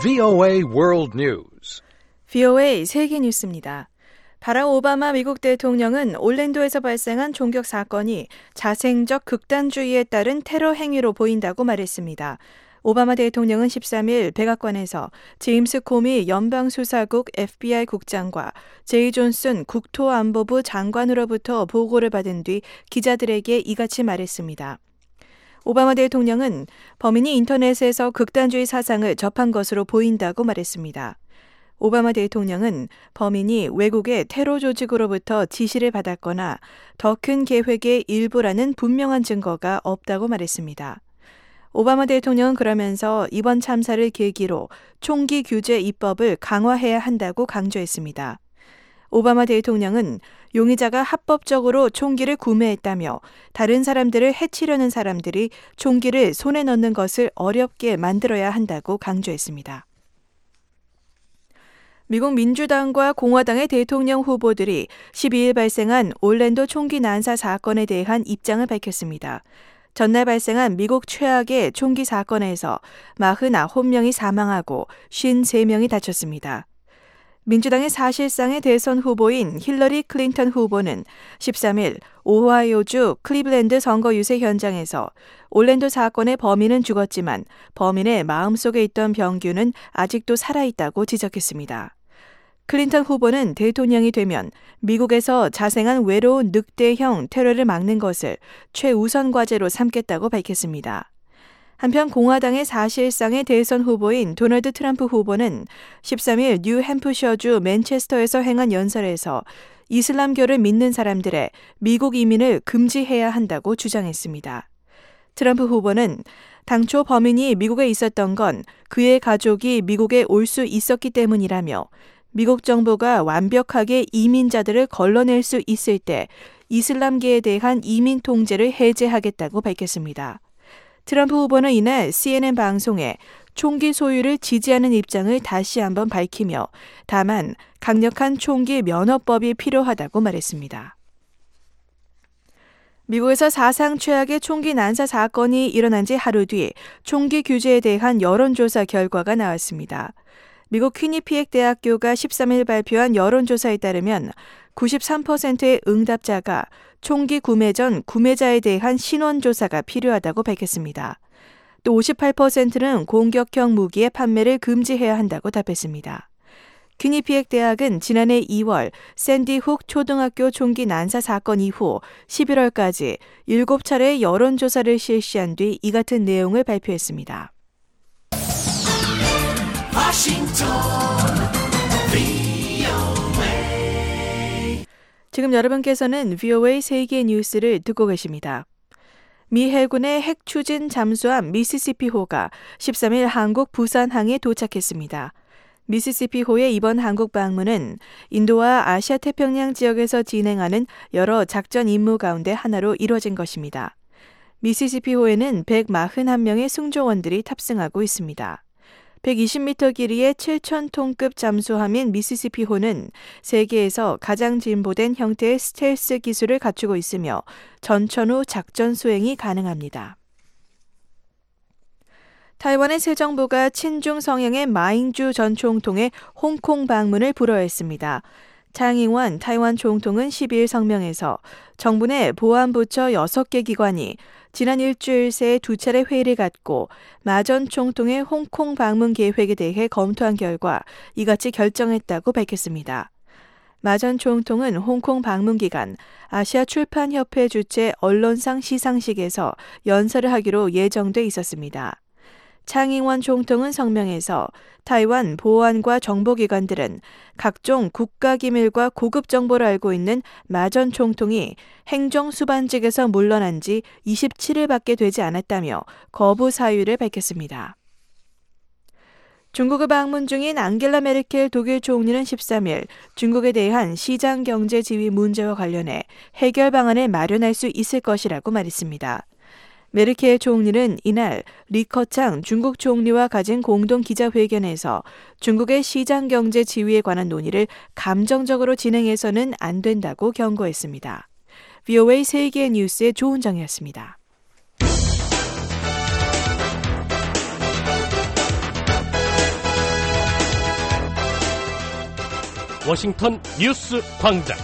VOA World News. VOA 세계 뉴스입니다. 바락 오바마 미국 대통령은 올랜도에서 발생한 총격 사건이 자생적 극단주의에 따른 테러 행위로 보인다고 말했습니다. 오바마 대통령은 13일 백악관에서 제임스 코미 연방수사국 FBI 국장과 제이 존슨 국토안보부 장관으로부터 보고를 받은 뒤 기자들에게 이같이 말했습니다. 오바마 대통령은 범인이 인터넷에서 극단주의 사상을 접한 것으로 보인다고 말했습니다. 오바마 대통령은 범인이 외국의 테러 조직으로부터 지시를 받았거나 더 큰 계획의 일부라는 분명한 증거가 없다고 말했습니다. 오바마 대통령은 그러면서 이번 참사를 계기로 총기 규제 입법을 강화해야 한다고 강조했습니다. 오바마 대통령은 용의자가 합법적으로 총기를 구매했다며 다른 사람들을 해치려는 사람들이 총기를 손에 넣는 것을 어렵게 만들어야 한다고 강조했습니다. 미국 민주당과 공화당의 대통령 후보들이 12일 발생한 올랜도 총기 난사 사건에 대한 입장을 밝혔습니다. 전날 발생한 미국 최악의 총기 사건에서 49명이 사망하고 53명이 다쳤습니다. 민주당의 사실상의 대선 후보인 힐러리 클린턴 후보는 13일 오하이오주 클리블랜드 선거 유세 현장에서 올랜도 사건의 범인은 죽었지만 범인의 마음속에 있던 병균은 아직도 살아있다고 지적했습니다. 클린턴 후보는 대통령이 되면 미국에서 자생한 외로운 늑대형 테러를 막는 것을 최우선 과제로 삼겠다고 밝혔습니다. 한편 공화당의 사실상의 대선 후보인 도널드 트럼프 후보는 13일 뉴햄프셔주 맨체스터에서 행한 연설에서 이슬람교를 믿는 사람들의 미국 이민을 금지해야 한다고 주장했습니다. 트럼프 후보는 당초 범인이 미국에 있었던 건 그의 가족이 미국에 올 수 있었기 때문이라며 미국 정부가 완벽하게 이민자들을 걸러낼 수 있을 때 이슬람계에 대한 이민 통제를 해제하겠다고 밝혔습니다. 트럼프 후보는 이날 CNN 방송에 총기 소유를 지지하는 입장을 다시 한번 밝히며 다만 강력한 총기 면허법이 필요하다고 말했습니다. 미국에서 사상 최악의 총기 난사 사건이 일어난 지 하루 뒤 총기 규제에 대한 여론조사 결과가 나왔습니다. 미국 퀴니피액 대학교가 13일 발표한 여론조사에 따르면 93%의 응답자가 총기 구매 전 구매자에 대한 신원조사가 필요하다고 밝혔습니다. 또 58%는 공격형 무기의 판매를 금지해야 한다고 답했습니다. 퀴니피액 대학은 지난해 2월 샌디 훅 초등학교 총기 난사 사건 이후 11월까지 7차례의 여론조사를 실시한 뒤 이 같은 내용을 발표했습니다. 지금 여러분께서는 VOA 세계 뉴스를 듣고 계십니다. 미 해군의 핵 추진 잠수함 미시시피호가 13일 한국 부산항에 도착했습니다. 미시시피호의 이번 한국 방문은 인도와 아시아 태평양 지역에서 진행하는 여러 작전 임무 가운데 하나로 이루어진 것입니다. 미시시피호에는 141명의 승조원들이 탑승하고 있습니다. 120m 길이의 7,000톤급 잠수함인 미시시피호는 세계에서 가장 진보된 형태의 스텔스 기술을 갖추고 있으며 전천 후 작전 수행이 가능합니다. 타이완의 새 정부가 친중 성향의 마잉주 전 총통의 홍콩 방문을 불허했습니다. 짱잉원 타이완 총통은 12일 성명에서 정부 내 보안부처 6개 기관이 지난 일주일 새 2차례 회의를 갖고 마 전 총통의 홍콩 방문 계획에 대해 검토한 결과 이같이 결정했다고 밝혔습니다. 마 전 총통은 홍콩 방문 기간 아시아 출판협회 주최 언론상 시상식에서 연설을 하기로 예정돼 있었습니다. 짱잉원 총통은 성명에서 타이완 보안과 정보기관들은 각종 국가기밀과 고급 정보를 알고 있는 마 전 총통이 행정수반직에서 물러난 지 27일밖에 되지 않았다며 거부 사유를 밝혔습니다. 중국을 방문 중인 앙겔라 메르켈 독일 총리는 13일 중국에 대한 시장 경제 지위 문제와 관련해 해결 방안을 마련할 수 있을 것이라고 말했습니다. 메르켈 총리는 이날 리커창 중국 총리와 가진 공동 기자회견에서 중국의 시장 경제 지위에 관한 논의를 감정적으로 진행해서는 안 된다고 경고했습니다. VOA 세계 뉴스의 조은정이었습니다. 워싱턴 뉴스 광장.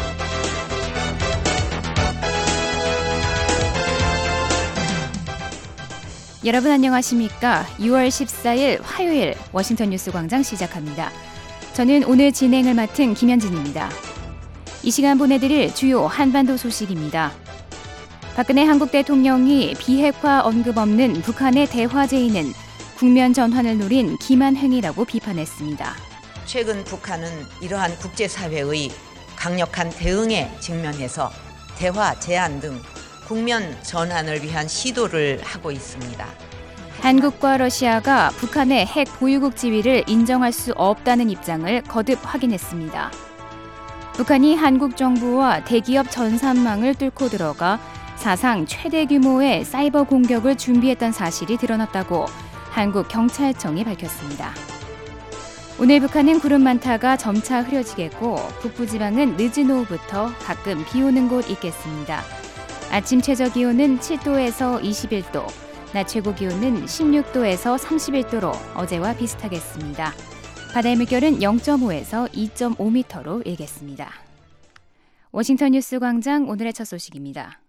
여러분 안녕하십니까? 6월 14일 화요일 워싱턴 뉴스 광장 시작합니다. 저는 오늘 진행을 맡은 김현진입니다. 이 시간 보내드릴 주요 한반도 소식입니다. 박근혜 한국 대통령이 비핵화 언급 없는 북한의 대화 제의는 국면 전환을 노린 기만 행위라고 비판했습니다. 최근 북한은 이러한 국제사회의 강력한 대응에 직면해서 대화 제안 등 국면 전환을 위한 시도를 하고 있습니다. 한국과 러시아가 북한의 핵 보유국 지위를 인정할 수 없다는 입장을 거듭 확인했습니다. 북한이 한국 정부와 대기업 전산망을 뚫고 들어가 사상 최대 규모의 사이버 공격을 준비했던 사실이 드러났다고 한국 경찰청이 밝혔습니다. 오늘 북한은 구름 많다가 점차 흐려지겠고 북부지방은 늦은 오후부터 가끔 비 오는 곳 있겠습니다. 아침 최저기온은 7도에서 21도, 낮 최고기온은 16도에서 31도로 어제와 비슷하겠습니다. 바다의 물결은 0.5에서 2.5m로 일겠습니다. 워싱턴 뉴스 광장 오늘의 첫 소식입니다.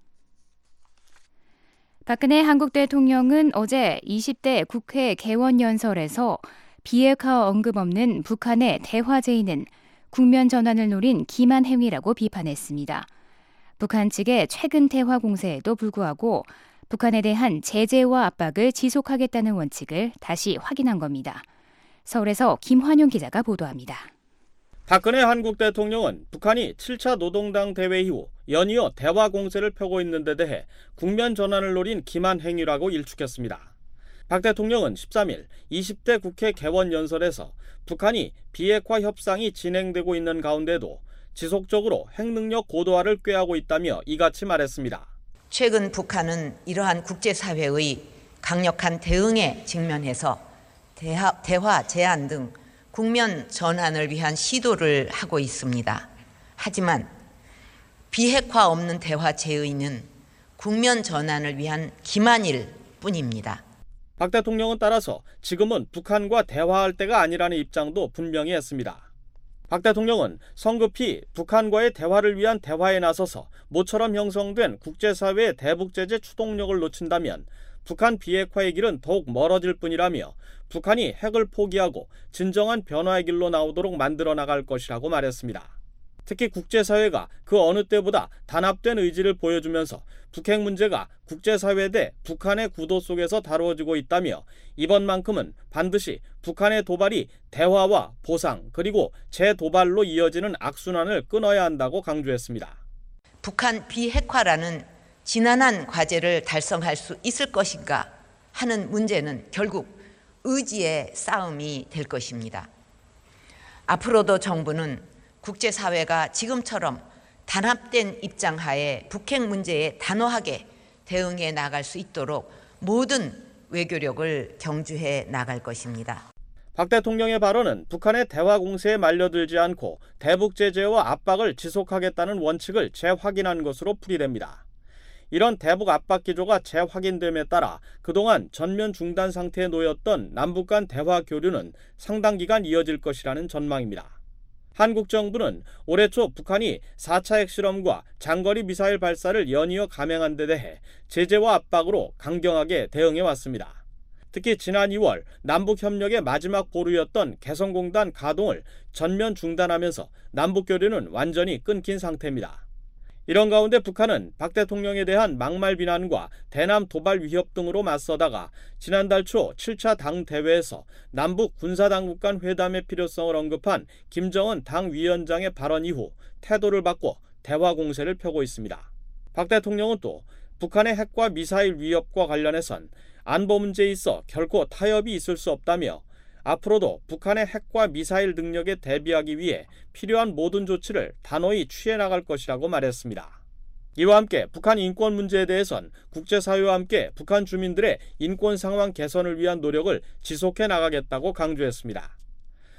박근혜 한국 대통령은 어제 20대 국회 개원연설에서 비핵화 언급 없는 북한의 대화 제의는 국면 전환을 노린 기만 행위라고 비판했습니다. 북한 측의 최근 대화 공세에도 불구하고 북한에 대한 제재와 압박을 지속하겠다는 원칙을 다시 확인한 겁니다. 서울에서 김환용 기자가 보도합니다. 박근혜 한국 대통령은 북한이 7차 노동당 대회 이후 연이어 대화 공세를 펴고 있는 데 대해 국면 전환을 노린 기만 행위라고 일축했습니다. 박 대통령은 13일 20대 국회 개원연설에서 북한이 비핵화 협상이 진행되고 있는 가운데도 지속적으로 핵능력 고도화를 꾀하고 있다며 이같이 말했습니다. 최근 북한은 이러한 국제사회의 강력한 대응에 직면해서 대화 제안 등 국면 전환을 위한 시도를 하고 있습니다. 하지만 비핵화 없는 대화 제의는 국면 전환을 위한 기만일 뿐입니다. 박 대통령은 따라서 지금은 북한과 대화할 때가 아니라는 입장도 분명히 했습니다. 박 대통령은 성급히 북한과의 대화를 위한 대화에 나서서 모처럼 형성된 국제사회의 대북제재 추동력을 놓친다면 북한 비핵화의 길은 더욱 멀어질 뿐이라며 북한이 핵을 포기하고 진정한 변화의 길로 나오도록 만들어 나갈 것이라고 말했습니다. 특히 국제사회가 그 어느 때보다 단합된 의지를 보여주면서 북핵 문제가 국제사회 대 북한의 구도 속에서 다루어지고 있다며 이번만큼은 반드시 북한의 도발이 대화와 보상 그리고 재도발로 이어지는 악순환을 끊어야 한다고 강조했습니다. 북한 비핵화라는 지난한 과제를 달성할 수 있을 것인가 하는 문제는 결국 의지의 싸움이 될 것입니다. 앞으로도 정부는 국제사회가 지금처럼 단합된 입장 하에 북핵 문제에 단호하게 대응해 나갈 수 있도록 모든 외교력을 경주해 나갈 것입니다. 박 대통령의 발언은 북한의 대화 공세에 말려들지 않고 대북 제재와 압박을 지속하겠다는 원칙을 재확인한 것으로 풀이됩니다. 이런 대북 압박 기조가 재확인됨에 따라 그동안 전면 중단 상태에 놓였던 남북 간 대화 교류는 상당 기간 이어질 것이라는 전망입니다. 한국 정부는 올해 초 북한이 4차 핵실험과 장거리 미사일 발사를 연이어 감행한 데 대해 제재와 압박으로 강경하게 대응해 왔습니다. 특히 지난 2월 남북협력의 마지막 보루였던 개성공단 가동을 전면 중단하면서 남북교류는 완전히 끊긴 상태입니다. 이런 가운데 북한은 박 대통령에 대한 막말 비난과 대남 도발 위협 등으로 맞서다가 지난달 초 7차 당 대회에서 남북 군사당국 간 회담의 필요성을 언급한 김정은 당위원장의 발언 이후 태도를 바꿔 대화 공세를 펴고 있습니다. 박 대통령은 또 북한의 핵과 미사일 위협과 관련해선 안보 문제에 있어 결코 타협이 있을 수 없다며 앞으로도 북한의 핵과 미사일 능력에 대비하기 위해 필요한 모든 조치를 단호히 취해 나갈 것이라고 말했습니다. 이와 함께 북한 인권 문제에 대해선 국제사회와 함께 북한 주민들의 인권 상황 개선을 위한 노력을 지속해 나가겠다고 강조했습니다.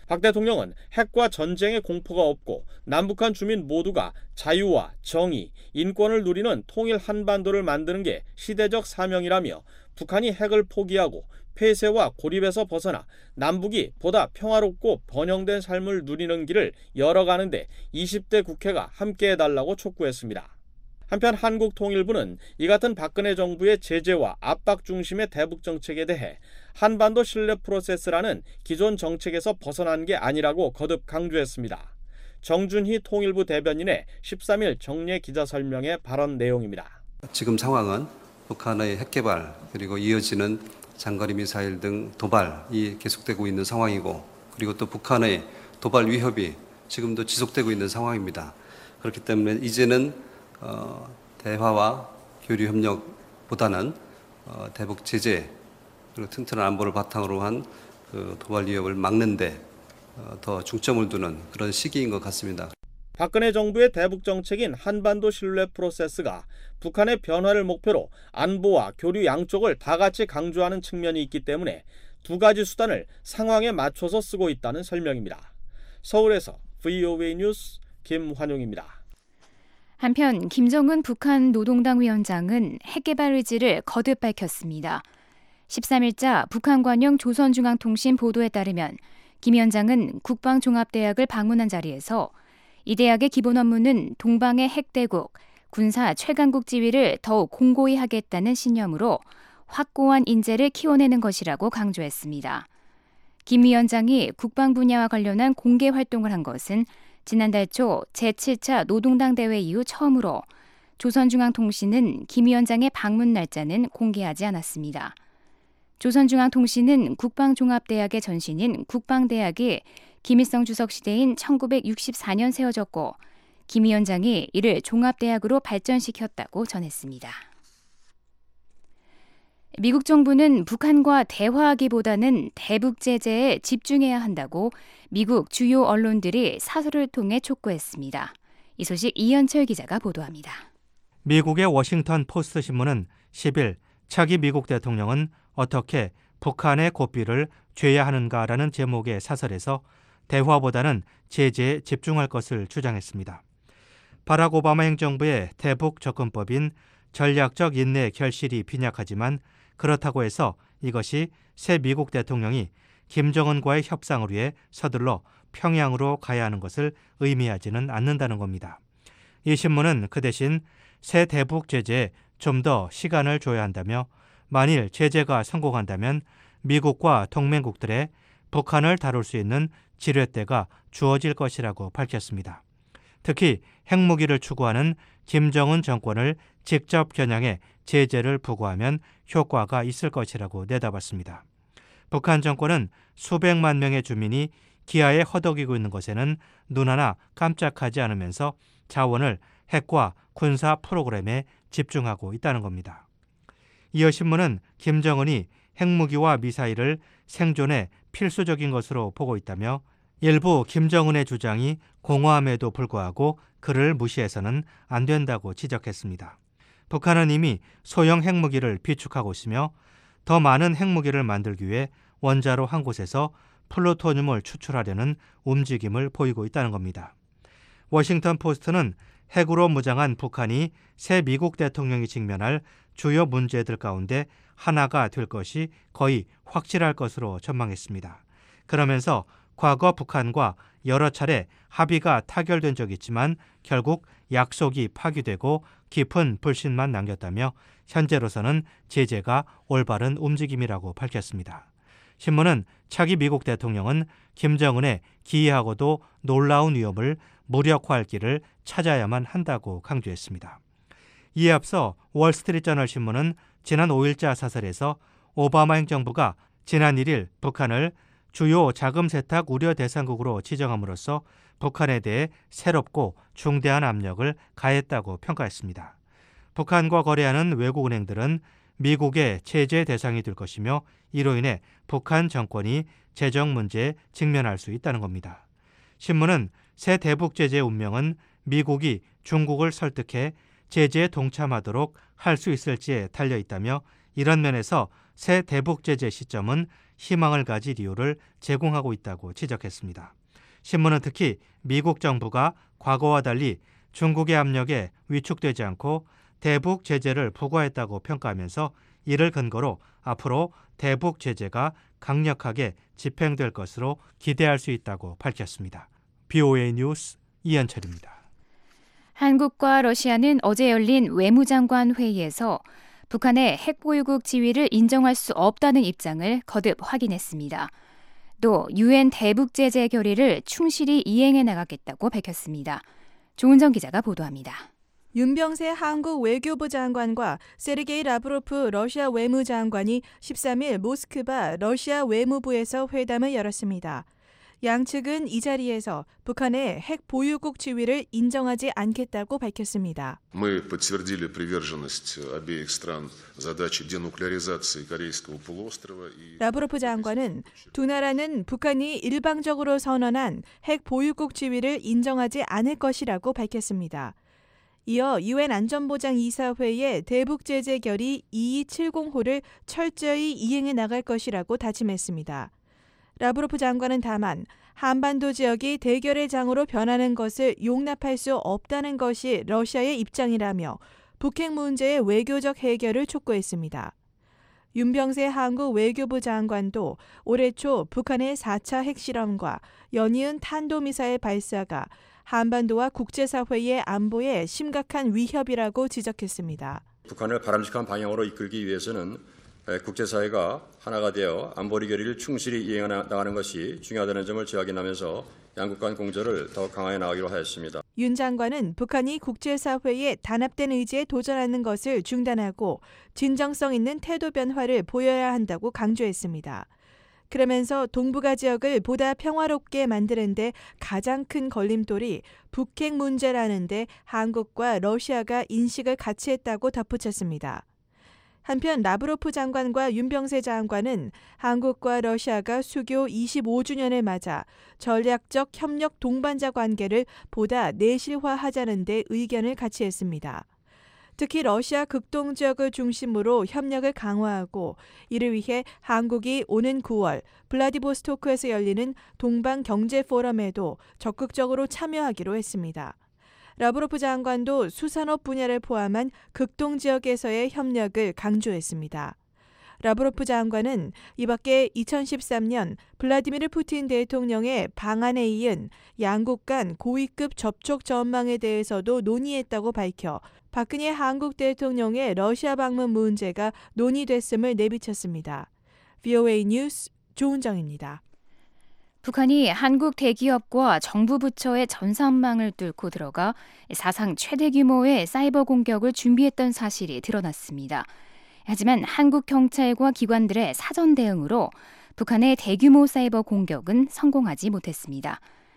박 대통령은 핵과 전쟁의 공포가 없고 남북한 주민 모두가 자유와 정의, 인권을 누리는 통일 한반도를 만드는 게 시대적 사명이라며 북한이 핵을 포기하고 폐쇄와 고립에서 벗어나 남북이 보다 평화롭고 번영된 삶을 누리는 길을 열어가는데 20대 국회가 함께해달라고 촉구했습니다. 한편 한국통일부는 이 같은 박근혜 정부의 제재와 압박 중심의 대북 정책에 대해 한반도 신뢰 프로세스라는 기존 정책에서 벗어난 게 아니라고 거듭 강조했습니다. 정준희 통일부 대변인의 13일 정례 기자설명의 발언 내용입니다. 지금 상황은 북한의 핵개발 그리고 이어지는 장거리 미사일 등 도발이 계속되고 있는 상황이고, 그리고 또 북한의 도발 위협이 지금도 지속되고 있는 상황입니다. 그렇기 때문에 이제는 대화와 교류 협력보다는 대북 제재 그리고 튼튼한 안보를 바탕으로 한 그 도발 위협을 막는 데 더 중점을 두는 그런 시기인 것 같습니다. 박근혜 정부의 대북 정책인 한반도 신뢰 프로세스가 북한의 변화를 목표로 안보와 교류 양쪽을 다 같이 강조하는 측면이 있기 때문에 두 가지 수단을 상황에 맞춰서 쓰고 있다는 설명입니다. 서울에서 VOA 뉴스 김환용입니다. 한편 김정은 북한 노동당 위원장은 핵개발 의지를 거듭 밝혔습니다. 13일자 북한관영 조선중앙통신 보도에 따르면 김 위원장은 국방종합대학을 방문한 자리에서 이 대학의 기본 업무는 동방의 핵대국, 군사 최강국 지위를 더욱 공고히 하겠다는 신념으로 확고한 인재를 키워내는 것이라고 강조했습니다. 김 위원장이 국방 분야와 관련한 공개 활동을 한 것은 지난달 초 제7차 노동당 대회 이후 처음으로 조선중앙통신은 김 위원장의 방문 날짜는 공개하지 않았습니다. 조선중앙통신은 국방종합대학의 전신인 국방대학이 김일성 주석 시대인 1964년 세워졌고 김 위원장이 이를 종합대학으로 발전시켰다고 전했습니다. 미국 정부는 북한과 대화하기보다는 대북 제재에 집중해야 한다고 미국 주요 언론들이 사설을 통해 촉구했습니다. 이 소식 이현철 기자가 보도합니다. 미국의 워싱턴 포스트 신문은 10일 차기 미국 대통령은 어떻게 북한의 고삐를 죄야 하는가라는 제목의 사설에서 대화보다는 제재에 집중할 것을 주장했습니다. 바락 오바마 행정부의 대북 접근법인 전략적 인내 결실이 빈약하지만 그렇다고 해서 이것이 새 미국 대통령이 김정은과의 협상을 위해 서둘러 평양으로 가야 하는 것을 의미하지는 않는다는 겁니다. 이 신문은 그 대신 새 대북 제재에 좀 더 시간을 줘야 한다며 만일 제재가 성공한다면 미국과 동맹국들의 북한을 다룰 수 있는 지렛대가 주어질 것이라고 밝혔습니다. 특히 핵무기를 추구하는 김정은 정권을 직접 겨냥해 제재를 부과하면 효과가 있을 것이라고 내다봤습니다. 북한 정권은 수백만 명의 주민이 기아에 허덕이고 있는 것에는 눈 하나 깜짝하지 않으면서 자원을 핵과 군사 프로그램에 집중하고 있다는 겁니다. 이어 신문은 김정은이 핵무기와 미사일을 생존에 필수적인 것으로 보고 있다며 일부 김정은의 주장이 공허함에도 불구하고 그를 무시해서는 안 된다고 지적했습니다. 북한은 이미 소형 핵무기를 비축하고 있으며 더 많은 핵무기를 만들기 위해 원자로 한 곳에서 플루토늄을 추출하려는 움직임을 보이고 있다는 겁니다. 워싱턴 포스트는 핵으로 무장한 북한이 새 미국 대통령이 직면할 주요 문제들 가운데 하나가 될 것이 거의 확실할 것으로 전망했습니다. 그러면서 과거 북한과 여러 차례 합의가 타결된 적이 있지만 결국 약속이 파기되고 깊은 불신만 남겼다며 현재로서는 제재가 올바른 움직임이라고 밝혔습니다. 신문은 차기 미국 대통령은 김정은의 기이하고도 놀라운 위협을 무력화할 길을 찾아야만 한다고 강조했습니다. 이에 앞서 월스트리트저널 신문은 지난 5일자 사설에서 오바마 행정부가 지난 1일 북한을 주요 자금 세탁 우려 대상국으로 지정함으로써 북한에 대해 새롭고 중대한 압력을 가했다고 평가했습니다. 북한과 거래하는 외국은행들은 미국의 제재 대상이 될 것이며 이로 인해 북한 정권이 재정 문제에 직면할 수 있다는 겁니다. 신문은 새 대북 제재의 운명은 미국이 중국을 설득해 제재에 동참하도록 할 수 있을지에 달려 있다며 이런 면에서 새 대북 제재 시점은 희망을 가질 이유를 제공하고 있다고 지적했습니다. 신문은 특히 미국 정부가 과거와 달리 중국의 압력에 위축되지 않고 대북 제재를 부과했다고 평가하면서 이를 근거로 앞으로 대북 제재가 강력하게 집행될 것으로 기대할 수 있다고 밝혔습니다. BOA 뉴스 이현철입니다. 한국과 러시아는 어제 열린 외무장관 회의에서 북한의 핵보유국 지위를 인정할 수 없다는 입장을 거듭 확인했습니다. 또 UN 대북 제재 결의를 충실히 이행해 나가겠다고 밝혔습니다. 조은정 기자가 보도합니다. 윤병세 한국 외교부 장관과 세르게이 라브로프 러시아 외무장관이 13일 모스크바 러시아 외무부에서 회담을 열었습니다. 양측은 이 자리에서 북한의 핵 보유국 지위를 인정하지 않겠다고 밝혔습니다. Мы подтвердили приверженность обеих стран задаче денуклеаризации Корейского полуострова. 라브로프 장관은 두 나라는 북한이 일방적으로 선언한 핵 보유국 지위를 인정하지 않을 것이라고 밝혔습니다. 이어 UN 안전보장이사회의 대북 제재 결의 2270호를 철저히 이행해 나갈 것이라고 다짐했습니다. 라브로프 장관은 다만 한반도 지역이 대결의 장으로 변하는 것을 용납할 수 없다는 것이 러시아의 입장이라며 북핵 문제의 외교적 해결을 촉구했습니다. 윤병세 한국 외교부 장관도 올해 초 북한의 4차 핵실험과 연이은 탄도미사일 발사가 한반도와 국제사회의 안보에 심각한 위협이라고 지적했습니다. 북한을 바람직한 방향으로 이끌기 위해서는 국제사회가 하나가 되어 안보리 결의를 충실히 이행해 나가는 것이 중요하다는 점을 재확인하면서 양국 간 공조를 더 강화해 나가기로 하였습니다. 윤 장관은 북한이 국제사회의 단합된 의지에 도전하는 것을 중단하고 진정성 있는 태도 변화를 보여야 한다고 강조했습니다. 그러면서 동북아 지역을 보다 평화롭게 만드는 데 가장 큰 걸림돌이 북핵 문제라는데 한국과 러시아가 인식을 같이 했다고 덧붙였습니다. 한편 라브로프 장관과 윤병세 장관은 한국과 러시아가 수교 25주년을 맞아 전략적 협력 동반자 관계를 보다 내실화하자는 데 의견을 같이 했습니다. 특히 러시아 극동 지역을 중심으로 협력을 강화하고 이를 위해 한국이 오는 9월 블라디보스토크에서 열리는 동방경제포럼에도 적극적으로 참여하기로 했습니다. 라브로프 장관도 수산업 분야를 포함한 극동 지역에서의 협력을 강조했습니다. 라브로프 장관은 이 밖에 2013년 블라디미르 푸틴 대통령의 방한에 이은 양국 간 고위급 접촉 전망에 대해서도 논의했다고 밝혀 박근혜 한국 대통령의 러시아 방문 문제가 논의됐음을 내비쳤습니다. BOA 뉴스 조은정입니다. 북한이 한국 대기업과 정부 부처의 전산망을 뚫고 들어가 사상 최대 규모의 사이버 공격을 준비했던 사실이 드러났습니다. 하지만 한국 경찰과 기관들의 사전 대응으로 북한의 대규모 사이버 공격은 성공하지 못했습니다.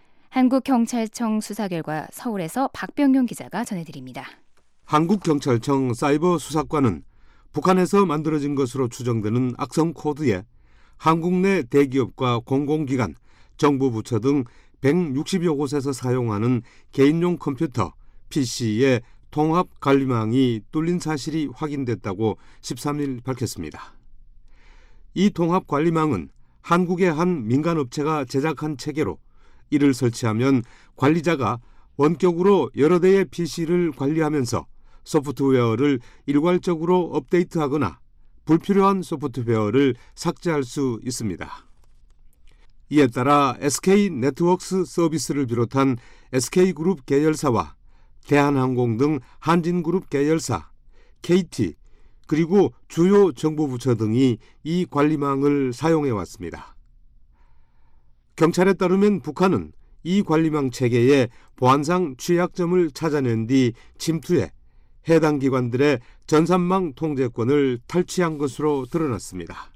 한국경찰청 수사 결과 서울에서 박병용 기자가 전해드립니다. 한국경찰청 사이버 수사관은 북한에서 만들어진 것으로 추정되는 악성 코드에 한국 내 대기업과 공공기관, 정부 부처 등 160여 곳에서 사용하는 개인용 컴퓨터, PC의 통합 관리망이 뚫린 사실이 확인됐다고 13일 밝혔습니다. 이 통합 관리망은 한국의 한 민간업체가 제작한 체계로 이를 설치하면 관리자가 원격으로 여러 대의 PC를 관리하면서 소프트웨어를 일괄적으로 업데이트하거나 불필요한 소프트웨어를 삭제할 수 있습니다. 이에 따라 SK네트워크스 서비스를 비롯한 SK그룹 계열사와 대한항공 등 한진그룹 계열사, KT, 그리고 주요 정부 부처 등이 이 관리망을 사용해왔습니다. 경찰에 따르면 북한은 이 관리망 체계의 보안상 취약점을 찾아낸 뒤 침투해 해당 기관들의 전산망 통제권을 탈취한 것으로 드러났습니다.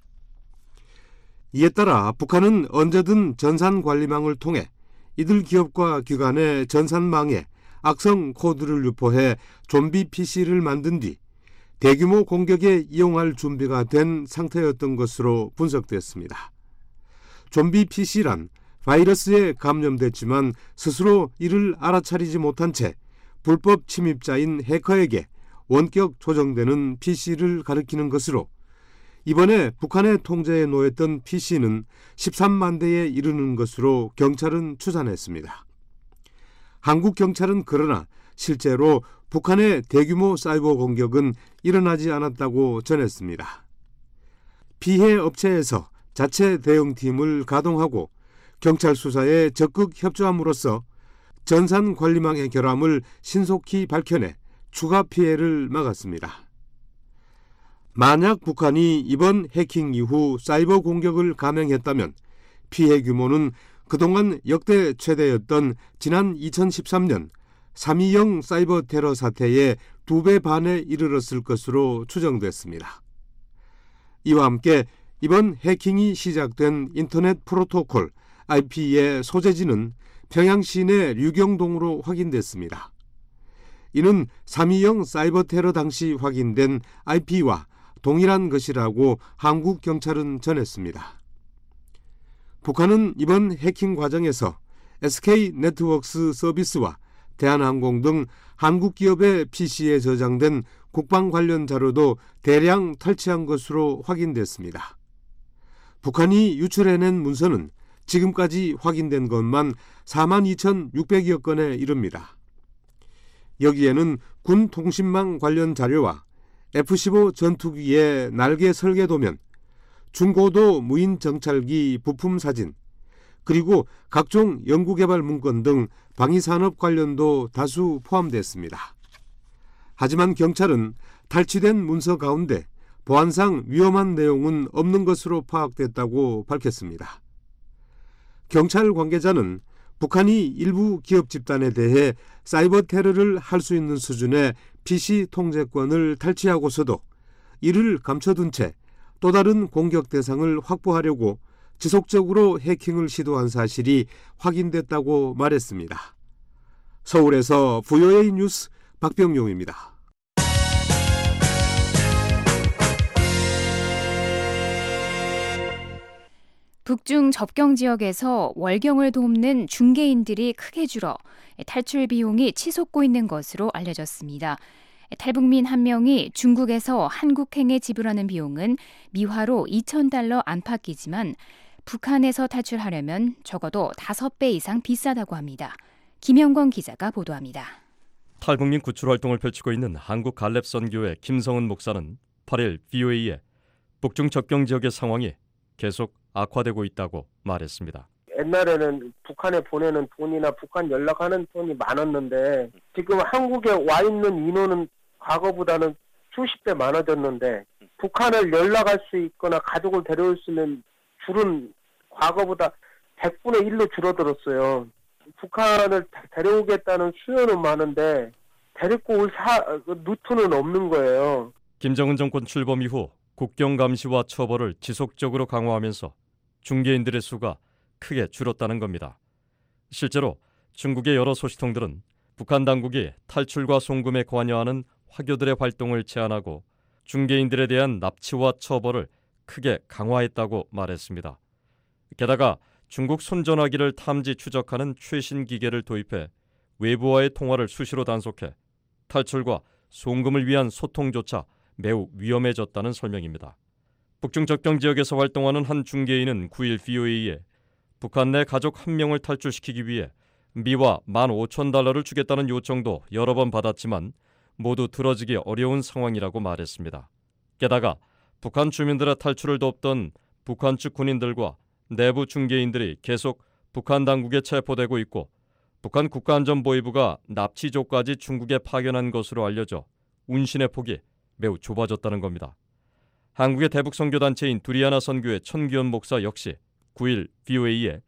이에 따라 북한은 언제든 전산관리망을 통해 이들 기업과 기관의 전산망에 악성 코드를 유포해 좀비 PC를 만든 뒤 대규모 공격에 이용할 준비가 된 상태였던 것으로 분석됐습니다. 좀비 PC란 바이러스에 감염됐지만 스스로 이를 알아차리지 못한 채 불법 침입자인 해커에게 원격 조정되는 PC를 가리키는 것으로 이번에 북한의 통제에 놓였던 PC는 13만 대에 이르는 것으로 경찰은 추산했습니다. 한국 경찰은 그러나 실제로 북한의 대규모 사이버 공격은 일어나지 않았다고 전했습니다. 피해 업체에서 자체 대응팀을 가동하고 경찰 수사에 적극 협조함으로써 전산 관리망의 결함을 신속히 밝혀내 추가 피해를 막았습니다. 만약 북한이 이번 해킹 이후 사이버 공격을 감행했다면 피해 규모는 그동안 역대 최대였던 지난 2013년 3.2형 사이버 테러 사태의 2배 반에 이르렀을 것으로 추정됐습니다. 이와 함께 이번 해킹이 시작된 인터넷 프로토콜 IP의 소재지는 평양 시내 류경동으로 확인됐습니다. 이는 3.2형 사이버 테러 당시 확인된 IP와 동일한 것이라고 한국 경찰은 전했습니다. 북한은 이번 해킹 과정에서 SK 네트워크스 서비스와 대한항공 등 한국 기업의 PC에 저장된 국방 관련 자료도 대량 탈취한 것으로 확인됐습니다. 북한이 유출해낸 문서는 지금까지 확인된 것만 42,600여 건에 이릅니다. 여기에는 군 통신망 관련 자료와 F-15 전투기의 날개 설계도면, 중고도 무인 정찰기 부품 사진, 그리고 각종 연구개발 문건 등 방위산업 관련도 다수 포함됐습니다. 하지만 경찰은 탈취된 문서 가운데 보안상 위험한 내용은 없는 것으로 파악됐다고 밝혔습니다. 경찰 관계자는 북한이 일부 기업 집단에 대해 사이버 테러를 할 수 있는 수준의 PC 통제권을 탈취하고서도 이를 감춰둔 채 또 다른 공격 대상을 확보하려고 지속적으로 해킹을 시도한 사실이 확인됐다고 말했습니다. 서울에서 VOA 뉴스 박병용입니다. 북중 접경 지역에서 월경을 돕는 중개인들이 크게 줄어 탈출 비용이 치솟고 있는 것으로 알려졌습니다. 탈북민 한 명이 중국에서 한국행에 지불하는 비용은 미화로 2,000달러 안팎이지만 북한에서 탈출하려면 적어도 5배 이상 비싸다고 합니다. 김영권 기자가 보도합니다. 탈북민 구출 활동을 펼치고 있는 한국 갈렙선교회 김성은 목사는 8일 VOA에 북중 접경 지역의 상황이 계속 악화되고 있다고 말했습니다. 옛날에는 북한에 보내는 돈이나 북한 연락하는 돈이 많았는데 지금 한국에 와 있는 인원은 과거보다는 수십 배 많아졌는데 북한을 연락할 수 있거나 가족을 데려올 수 있는 줄은 과거보다 100분의 1로 줄어들었어요. 북한을 데려오겠다는 수요는 많은데 데리고 올 루트는 없는 거예요. 김정은 정권 출범 이후 국경 감시와 처벌을 지속적으로 강화하면서 중개인들의 수가 크게 줄었다는 겁니다. 실제로 중국의 여러 소식통들은 북한 당국이 탈출과 송금에 관여하는 화교들의 활동을 제한하고 중개인들에 대한 납치와 처벌을 크게 강화했다고 말했습니다. 게다가 중국 손전화기를 탐지 추적하는 최신 기계를 도입해 외부와의 통화를 수시로 단속해 탈출과 송금을 위한 소통조차 매우 위험해졌다는 설명입니다. 북중 접경 지역에서 활동하는 한 중개인은 9일 VOA에 북한 내 가족 한 명을 탈출시키기 위해 미화 15,000달러를 주겠다는 요청도 여러 번 받았지만 모두 들어지기 어려운 상황이라고 말했습니다. 게다가 북한 주민들의 탈출을 돕던 북한 측 군인들과 내부 중개인들이 계속 북한 당국에 체포되고 있고 북한 국가안전보위부가 납치조까지 중국에 파견한 것으로 알려져 운신의 폭이 매우 좁아졌다는 겁니다. 한국의 대북 선교단체인 두리아나 선교회 천기현 목사 역시 9일 VOA에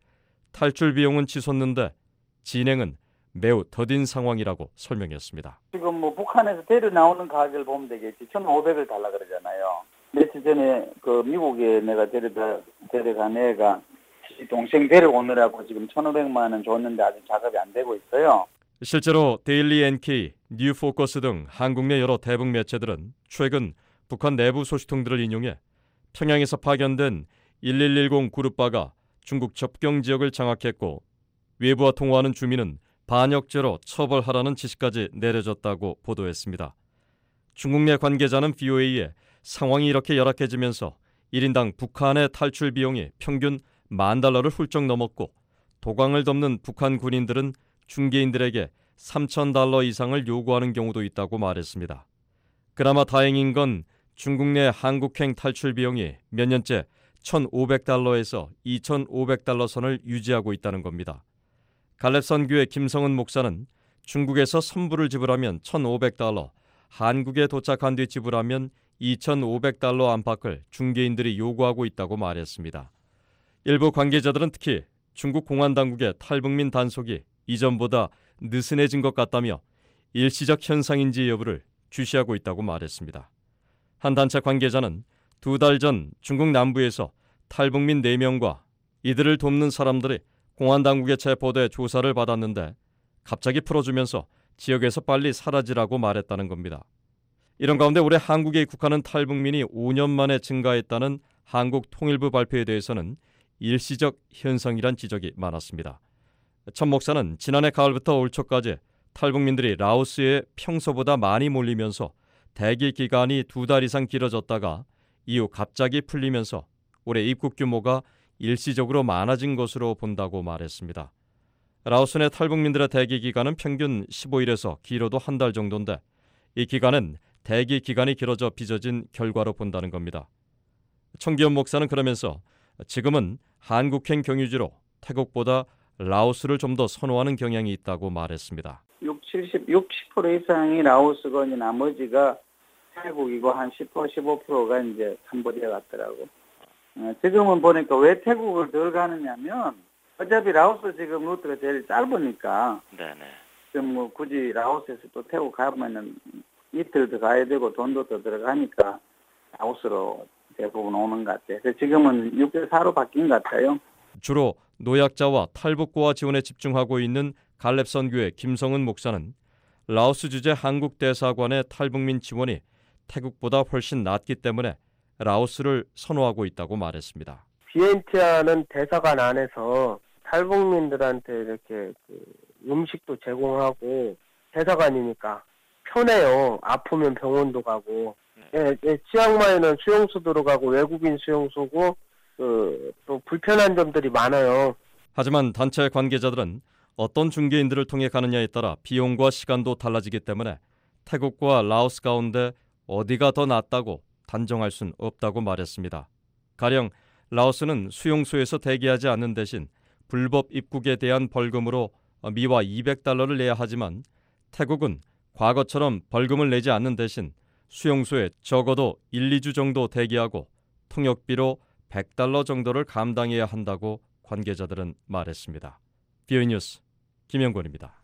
탈출 비용은 치솟는데 진행은 매우 더딘 상황이라고 설명했습니다. 지금 북한에서 데려 나오는 가격을 보면 되겠지. 1,500을 달라 그러잖아요. 며칠 전에 미국에 내가 데려간 애가 동생 데려오느라고 지금 1,500만 원 줬는데 아직 작업이 안 되고 있어요. 실제로 데일리 NK, 뉴포커스 등 한국 내 여러 대북 매체들은 최근 북한 내부 소식통들을 인용해 평양에서 파견된 1110 그룹바가 중국 접경 지역을 장악했고 외부와 통화하는 주민은 반역죄로 처벌하라는 지시까지 내려졌다고 보도했습니다. 중국 내 관계자는 VOA에 상황이 이렇게 열악해지면서 1인당 북한의 탈출 비용이 평균 $10,000를 훌쩍 넘었고 도광을 덮는 북한 군인들은 중개인들에게 $3,000 이상을 요구하는 경우도 있다고 말했습니다. 그나마 다행인 건 중국 내 한국행 탈출 비용이 몇 년째 $1,500에서 $2,500 선을 유지하고 있다는 겁니다. 갈렙선교회 김성은 목사는 중국에서 선불을 지불하면 $1,500, 한국에 도착한 뒤 지불하면 $2,500 안팎을 중개인들이 요구하고 있다고 말했습니다. 일부 관계자들은 특히 중국 공안당국의 탈북민 단속이 이전보다 느슨해진 것 같다며 일시적 현상인지 여부를 주시하고 있다고 말했습니다. 한 단체 관계자는 2달 전 중국 남부에서 탈북민 4명과 이들을 돕는 사람들이 공안당국에 체포돼 조사를 받았는데 갑자기 풀어주면서 지역에서 빨리 사라지라고 말했다는 겁니다. 이런 가운데 올해 한국에 입국하는 탈북민이 5년 만에 증가했다는 한국 통일부 발표에 대해서는 일시적 현상이란 지적이 많았습니다. 천 목사는 지난해 가을부터 올 초까지 탈북민들이 라오스에 평소보다 많이 몰리면서 대기 기간이 2달 이상 길어졌다가 이후 갑자기 풀리면서 올해 입국 규모가 일시적으로 많아진 것으로 본다고 말했습니다. 라오스 내 탈북민들의 대기 기간은 평균 15일에서 길어도 한 달 정도인데 이 기간은 대기 기간이 길어져 빚어진 결과로 본다는 겁니다. 청기현 목사는 그러면서 지금은 한국행 경유지로 태국보다 라오스를 좀 더 선호하는 경향이 있다고 말했습니다. 60% 이상이 라오스거니 나머지가 태국이고 한 10%, 15%가 이제 캄보디아 같더라고. 지금은 보니까 왜 태국을 덜 가느냐면 어차피 라오스 지금 루트가 제일 짧으니까. 네네. 지금 뭐 굳이 라오스에서 또 태국 가면은 이틀 더 가야 되고 돈도 더 들어가니까 라오스로 대부분 오는 것 같아요. 그래서 지금은 6대4로 바뀐 것 같아요. 주로 노약자와 탈북고와 지원에 집중하고 있는 갈렙선교회 김성은 목사는 라오스 주재 한국 대사관의 탈북민 지원이 태국보다 훨씬 낮기 때문에 라오스를 선호하고 있다고 말했습니다. 비엔티아는 대사관 안에서 탈북민들한테 이렇게 음식도 제공하고 대사관이니까 편해요. 아프면 병원도 가고. 치앙마이는 수용소 들어가고 외국인 수용소고 또 불편한 점들이 많아요. 하지만 단체 관계자들은 어떤 중개인들을 통해 가느냐에 따라 비용과 시간도 달라지기 때문에 태국과 라오스 가운데 어디가 더 낫다고 단정할 순 없다고 말했습니다. 가령 라오스는 수용소에서 대기하지 않는 대신 불법 입국에 대한 벌금으로 미화 $200를 내야 하지만 태국은 과거처럼 벌금을 내지 않는 대신 수용소에 적어도 1, 2주 정도 대기하고 통역비로 $100 정도를 감당해야 한다고 관계자들은 말했습니다. VOA 뉴스 김영권입니다.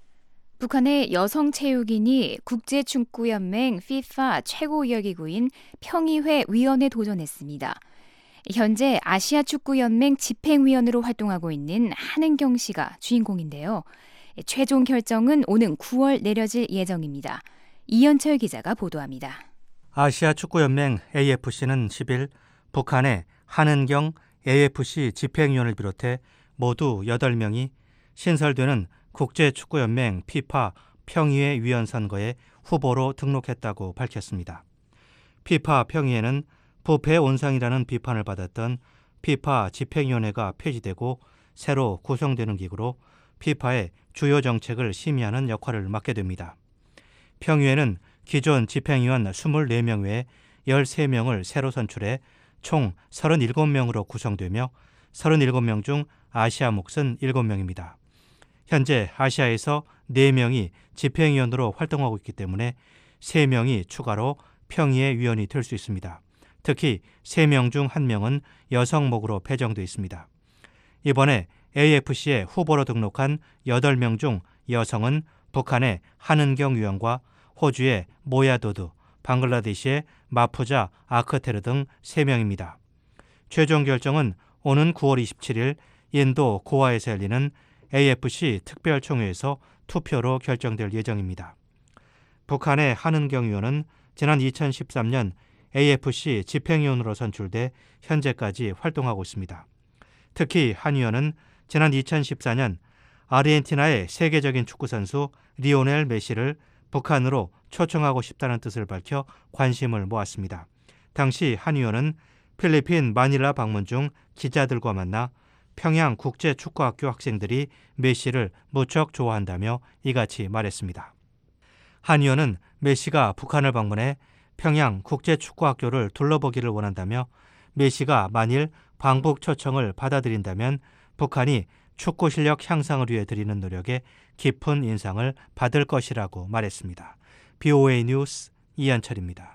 북한의 여성 체육인이 국제축구연맹 FIFA 최고위력기구인 평의회 위원에 도전했습니다. 현재 아시아축구연맹 집행위원으로 활동하고 있는 한은경 씨가 주인공인데요. 최종 결정은 오는 9월 내려질 예정입니다. 이현철 기자가 보도합니다. 아시아축구연맹 AFC는 10일 북한의 한은경 AFC 집행위원을 비롯해 모두 8명이 신설되는 국제축구연맹 FIFA 평의회 위원 선거에 후보로 등록했다고 밝혔습니다. FIFA 평의회는 부패 온상이라는 비판을 받았던 FIFA 집행위원회가 폐지되고 새로 구성되는 기구로 FIFA의 주요 정책을 심의하는 역할을 맡게 됩니다. 평의회는 기존 집행위원 24명 외에 13명을 새로 선출해 총 37명으로 구성되며 37명 중 아시아 몫은 7명입니다. 현재 아시아에서 4명이 집행위원으로 활동하고 있기 때문에 3명이 추가로 평의회 위원이 될 수 있습니다. 특히 3명 중 1명은 여성목으로 배정돼 있습니다. 이번에 AFC에 후보로 등록한 8명 중 여성은 북한의 한은경 위원과 호주의 모야도드, 방글라데시의 마푸자 아크테르 등 3명입니다. 최종 결정은 오는 9월 27일 인도 고아에서 열리는 AFC 특별총회에서 투표로 결정될 예정입니다. 북한의 한은경 위원은 지난 2013년 AFC 집행위원으로 선출돼 현재까지 활동하고 있습니다. 특히 한 위원은 지난 2014년 아르헨티나의 세계적인 축구선수 리오넬 메시를 북한으로 초청하고 싶다는 뜻을 밝혀 관심을 모았습니다. 당시 한 의원은 필리핀 마닐라 방문 중 기자들과 만나 평양 국제축구학교 학생들이 메시를 무척 좋아한다며 이같이 말했습니다. 한 의원은 메시가 북한을 방문해 평양 국제축구학교를 둘러보기를 원한다며 메시가 만일 방북 초청을 받아들인다면 북한이 축구 실력 향상을 위해 드리는 노력에 깊은 인상을 받을 것이라고 말했습니다. BOA 뉴스 이한철입니다.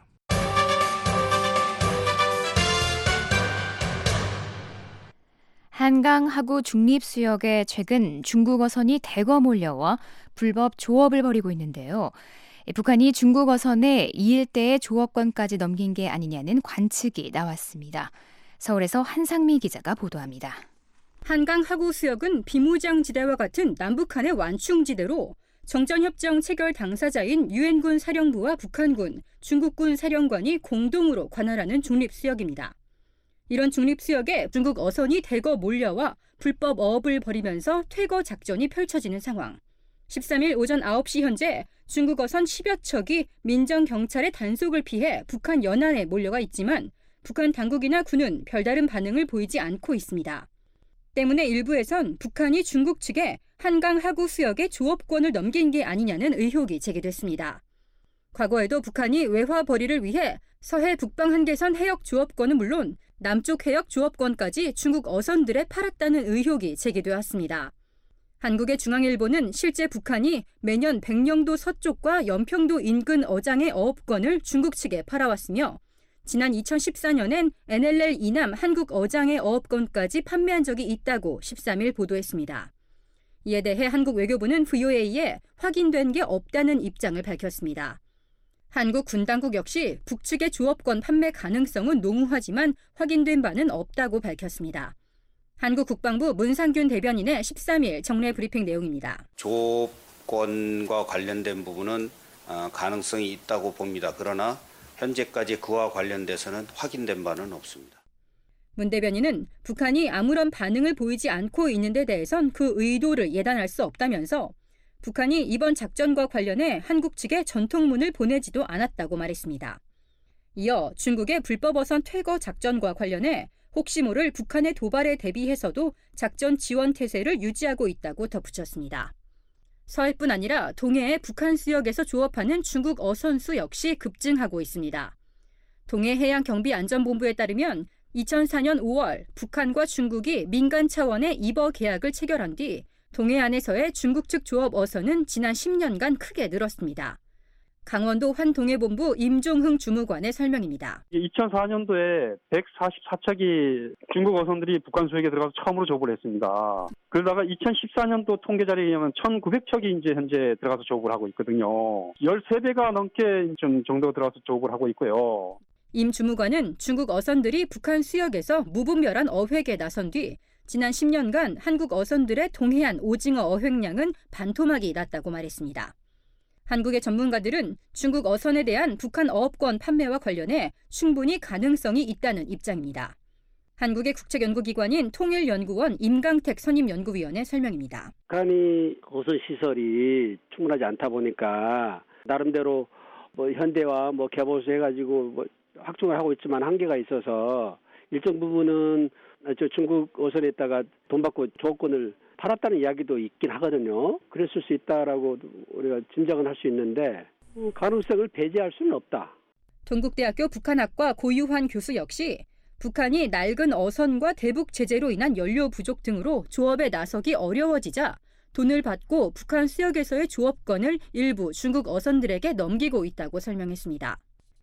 한강 하구 중립수역에 최근 중국 어선이 대거 몰려와 불법 조업을 벌이고 있는데요. 북한이 중국 어선에 이 일대의 조업권까지 넘긴 게 아니냐는 관측이 나왔습니다. 서울에서 한상미 기자가 보도합니다. 한강 하구 수역은 비무장지대와 같은 남북한의 완충지대로 정전협정 체결 당사자인 유엔군 사령부와 북한군, 중국군 사령관이 공동으로 관할하는 중립수역입니다. 이런 중립수역에 중국 어선이 대거 몰려와 불법 어업을 벌이면서 퇴거 작전이 펼쳐지는 상황. 13일 오전 9시 현재 중국 어선 10여 척이 민정경찰의 단속을 피해 북한 연안에 몰려가 있지만 북한 당국이나 군은 별다른 반응을 보이지 않고 있습니다. 때문에 일부에선 북한이 중국 측에 한강 하구 수역의 조업권을 넘긴 게 아니냐는 의혹이 제기됐습니다. 과거에도 북한이 외화 벌이를 위해 서해 북방 한계선 해역 조업권은 물론 남쪽 해역 조업권까지 중국 어선들에 팔았다는 의혹이 제기되었습니다. 한국의 중앙일보는 실제 북한이 매년 백령도 서쪽과 연평도 인근 어장의 어업권을 중국 측에 팔아왔으며 지난 2014년엔 NLL 이남 한국 어장의 어업권까지 판매한 적이 있다고 13일 보도했습니다. 이에 대해 한국 외교부는 VOA에 확인된 게 없다는 입장을 밝혔습니다. 한국 군 당국 역시 북측의 조업권 판매 가능성은 농후하지만 확인된 바는 없다고 밝혔습니다. 한국 국방부 문상균 대변인의 13일 정례 브리핑 내용입니다. 조업권과 관련된 부분은 가능성이 있다고 봅니다. 그러나 현재까지 그와 관련돼서는 확인된 바는 없습니다. 문 대변인은 북한이 아무런 반응을 보이지 않고 있는 데 대해선 그 의도를 예단할 수 없다면서 북한이 이번 작전과 관련해 한국 측에 전통문을 보내지도 않았다고 말했습니다. 이어 중국의 불법 어선 퇴거 작전과 관련해 혹시 모를 북한의 도발에 대비해서도 작전 지원 태세를 유지하고 있다고 덧붙였습니다. 서해뿐 아니라 동해의 북한 수역에서 조업하는 중국 어선 수 역시 급증하고 있습니다. 동해해양경비안전본부에 따르면 2004년 5월 북한과 중국이 민간 차원의 입어 계약을 체결한 뒤 동해안에서의 중국 측 조업 어선은 지난 10년간 크게 늘었습니다. 강원도 환동해본부 임종흥 주무관의 설명입니다. 2004년도에 144척이 중국 어선들이 북한 수역에 들어가서 처음으로 조업을 했습니다. 그러다가 2014년도 통계 자료에 의하면 1,900척이 이제 현재 들어가서 조업을 하고 있거든요. 13배가 넘게 정도 들어가서 조업을 하고 있고요. 임 주무관은 중국 어선들이 북한 수역에서 무분별한 어획에 나선 뒤 지난 10년간 한국 어선들의 동해안 오징어 어획량은 반토막이 났다고 말했습니다. 한국의 전문가들은 중국 어선에 대한 북한 어업권 판매와 관련해 충분히 가능성이 있다는 입장입니다. 한국의 국책연구기관인 통일연구원 임강택 선임연구위원의 설명입니다. 북한이 어선 시설이 충분하지 않다 보니까 나름대로 현대화 개보수 해가지고 확충을 하고 있지만 한계가 있어서 일정 부분은 중국 어선에다가 돈 받고 조업권을 팔았다는 이야기도 있긴 하거든요. 그랬을 수 있다라고 우리가 짐작은 할 수 있는데 가능성을 배제할 수는 없다. 동국대학교 북한학과 고유환 교수 역시 북한이 낡은 어선과 대북 제재로 인한 연료 부족 등으로 조업에 나서기 어려워지자 돈을 받고 북한 수역에서의 조업권을 일부 중국 어선들에게 넘기고 있다고 설명했습니다.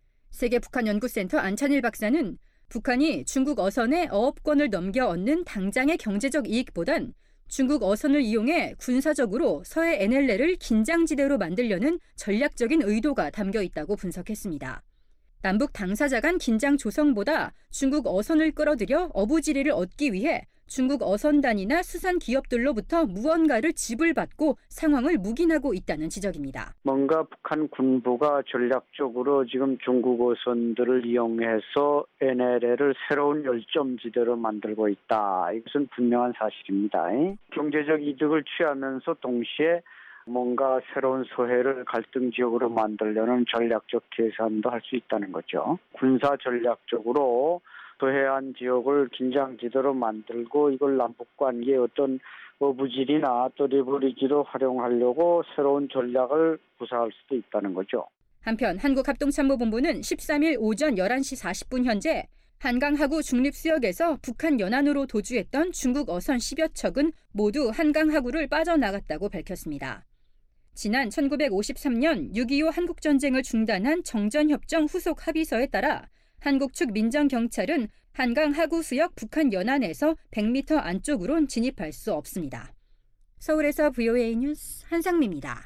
세계북한연구센터 안찬일 박사는 북한이 중국 어선에 어업권을 넘겨 얻는 당장의 경제적 이익보단 중국 어선을 이용해 군사적으로 서해 NLL을 긴장지대로 만들려는 전략적인 의도가 담겨 있다고 분석했습니다. 남북 당사자 간 긴장 조성보다 중국 어선을 끌어들여 어부지리를 얻기 위해 중국 어선단이나 수산 기업들로부터 무언가를 지불받고 상황을 묵인하고 있다는 지적입니다. 뭔가 북한 군부가 전략적으로 지금 중국 어선들을 이용해서 NLL을 새로운 열점지대로 만들고 있다. 이것은 분명한 사실입니다. 경제적 이득을 취하면서 동시에 뭔가 새로운 서해를 갈등 지역으로 만들려는 전략적 계산도 할 수 있다는 거죠. 군사 전략적으로 서해안 지역을 긴장지대로 만들고 이걸 남북관계의 어떤 어부질이나 또 레버리지로 활용하려고 새로운 전략을 구사할 수도 있다는 거죠. 한편 한국합동참모본부는 13일 오전 11시 40분 현재 한강 하구 중립수역에서 북한 연안으로 도주했던 중국 어선 10여 척은 모두 한강 하구를 빠져나갔다고 밝혔습니다. 지난 1953년 6.25 한국전쟁을 중단한 정전협정 후속 합의서에 따라 한국 측 민정경찰은 한강 하구수역 북한 연안에서 100m 안쪽으론 진입할 수 없습니다. 서울에서 VOA 뉴스 한상미입니다.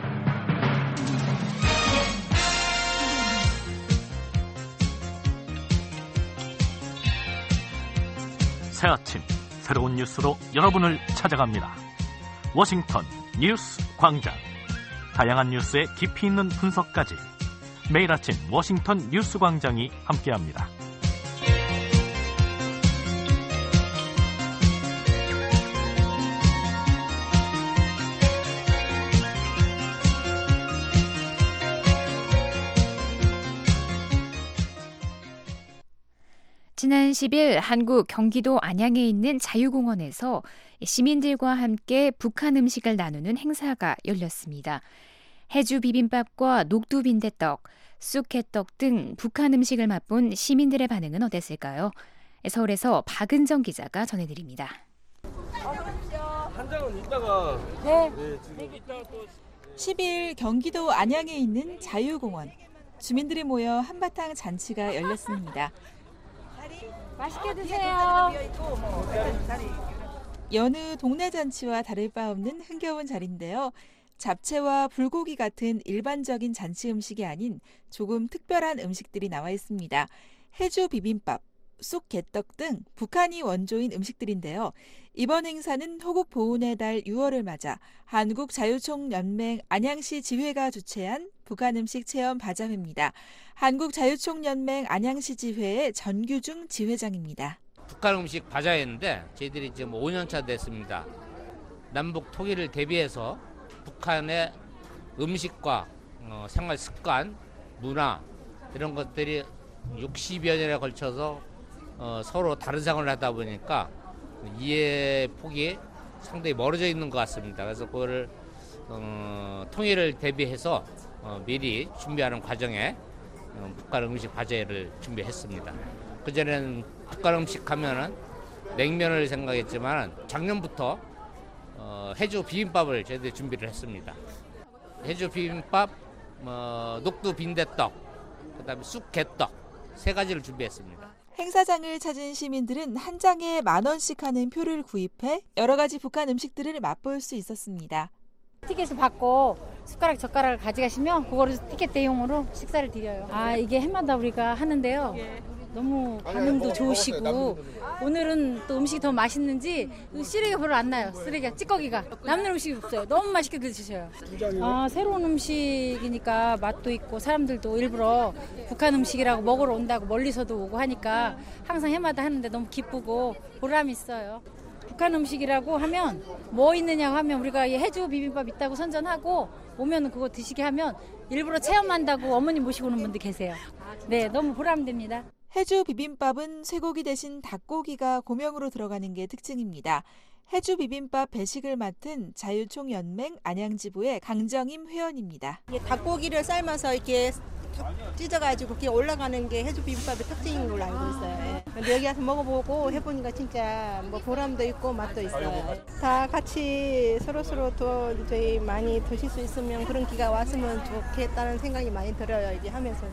새 아침 새로운 뉴스로 여러분을 찾아갑니다. 워싱턴 뉴스 광장. 다양한 뉴스의 깊이 있는 분석까지 매일 아침 워싱턴 뉴스 광장이 함께합니다. 지난 10일 한국 경기도 안양에 있는 자유공원에서 시민들과 함께 북한 음식을 나누는 행사가 열렸습니다. 해주 비빔밥과 녹두 빈대떡, 쑥개떡 등 북한 음식을 맛본 시민들의 반응은 어땠을까요? 서울에서 박은정 기자가 전해드립니다. 한 장은 이따가 네. 지금 이따가 또 10일 경기도 안양에 있는 자유공원. 주민들이 모여 한바탕 잔치가 열렸습니다. 맛있게 드세요. 여느 동네 잔치와 다를 바 없는 흥겨운 자리인데요. 잡채와 불고기 같은 일반적인 잔치 음식이 아닌 조금 특별한 음식들이 나와 있습니다. 해주 비빔밥, 쑥개떡 등 북한이 원조인 음식들인데요. 이번 행사는 호국 보훈의 달 6월을 맞아 한국자유총연맹 안양시 지회가 주최한 북한 음식 체험 바자회입니다. 한국자유총연맹 안양시 지회의 전규중 지회장입니다. 북한 음식 바자회인데 저희들이 지금 5년차 됐습니다. 남북 통일을 대비해서 북한의 음식과 생활 습관, 문화 이런 것들이 60여 년에 걸쳐서 서로 다른 생활을 하다 보니까 이해 폭이 상당히 멀어져 있는 것 같습니다. 그래서 그거를 통일을 대비해서 미리 준비하는 과정에 북한 음식 바자회를 준비했습니다. 그전에는 북한 음식 하면은 냉면을 생각했지만 작년부터 해주 비빔밥을 저희들이 준비를 했습니다. 해주 비빔밥, 녹두 빈대떡, 그다음에 쑥개떡 3가지를 준비했습니다. 행사장을 찾은 시민들은 한 장에 10,000원씩 하는 표를 구입해 여러 가지 북한 음식들을 맛볼 수 있었습니다. 티켓을 받고 숟가락 젓가락을 가져가시면 그거를 티켓 대용으로 식사를 드려요. 이게 해마다 우리가 하는데요. 너무 반응도 좋으시고 오늘은 또 음식이 더 맛있는지 쓰레기가 별로 안 나요. 쓰레기가 찌꺼기가 남는 음식이 없어요. 너무 맛있게 드셔요. 새로운 음식이니까 맛도 있고 사람들도 일부러 북한 음식이라고 먹으러 온다고 멀리서도 오고 하니까 항상 해마다 하는데 너무 기쁘고 보람이 있어요. 북한 음식이라고 하면 뭐 있느냐고 하면 우리가 해주 비빔밥 있다고 선전하고 오면 그거 드시게 하면 일부러 체험한다고 어머니 모시고 오는 분들 계세요. 네, 너무 보람됩니다. 해주 비빔밥은 쇠고기 대신 닭고기가 고명으로 들어가는 게 특징입니다. 해주 비빔밥 배식을 맡은 자유총연맹 안양지부의 강정임 회원입니다. 닭고기를 삶아서 이렇게 찢어가지고 이렇게 올라가는 게 해주 비빔밥의 특징인 걸로 알고 있어요. 근데 여기 와서 먹어보고 해보니까 진짜 보람도 있고 맛도 있어요. 다 같이 서로서로 더 저희 많이 드실 수 있으면 그런 기가 왔으면 좋겠다는 생각이 많이 들어요. 이제 하면서.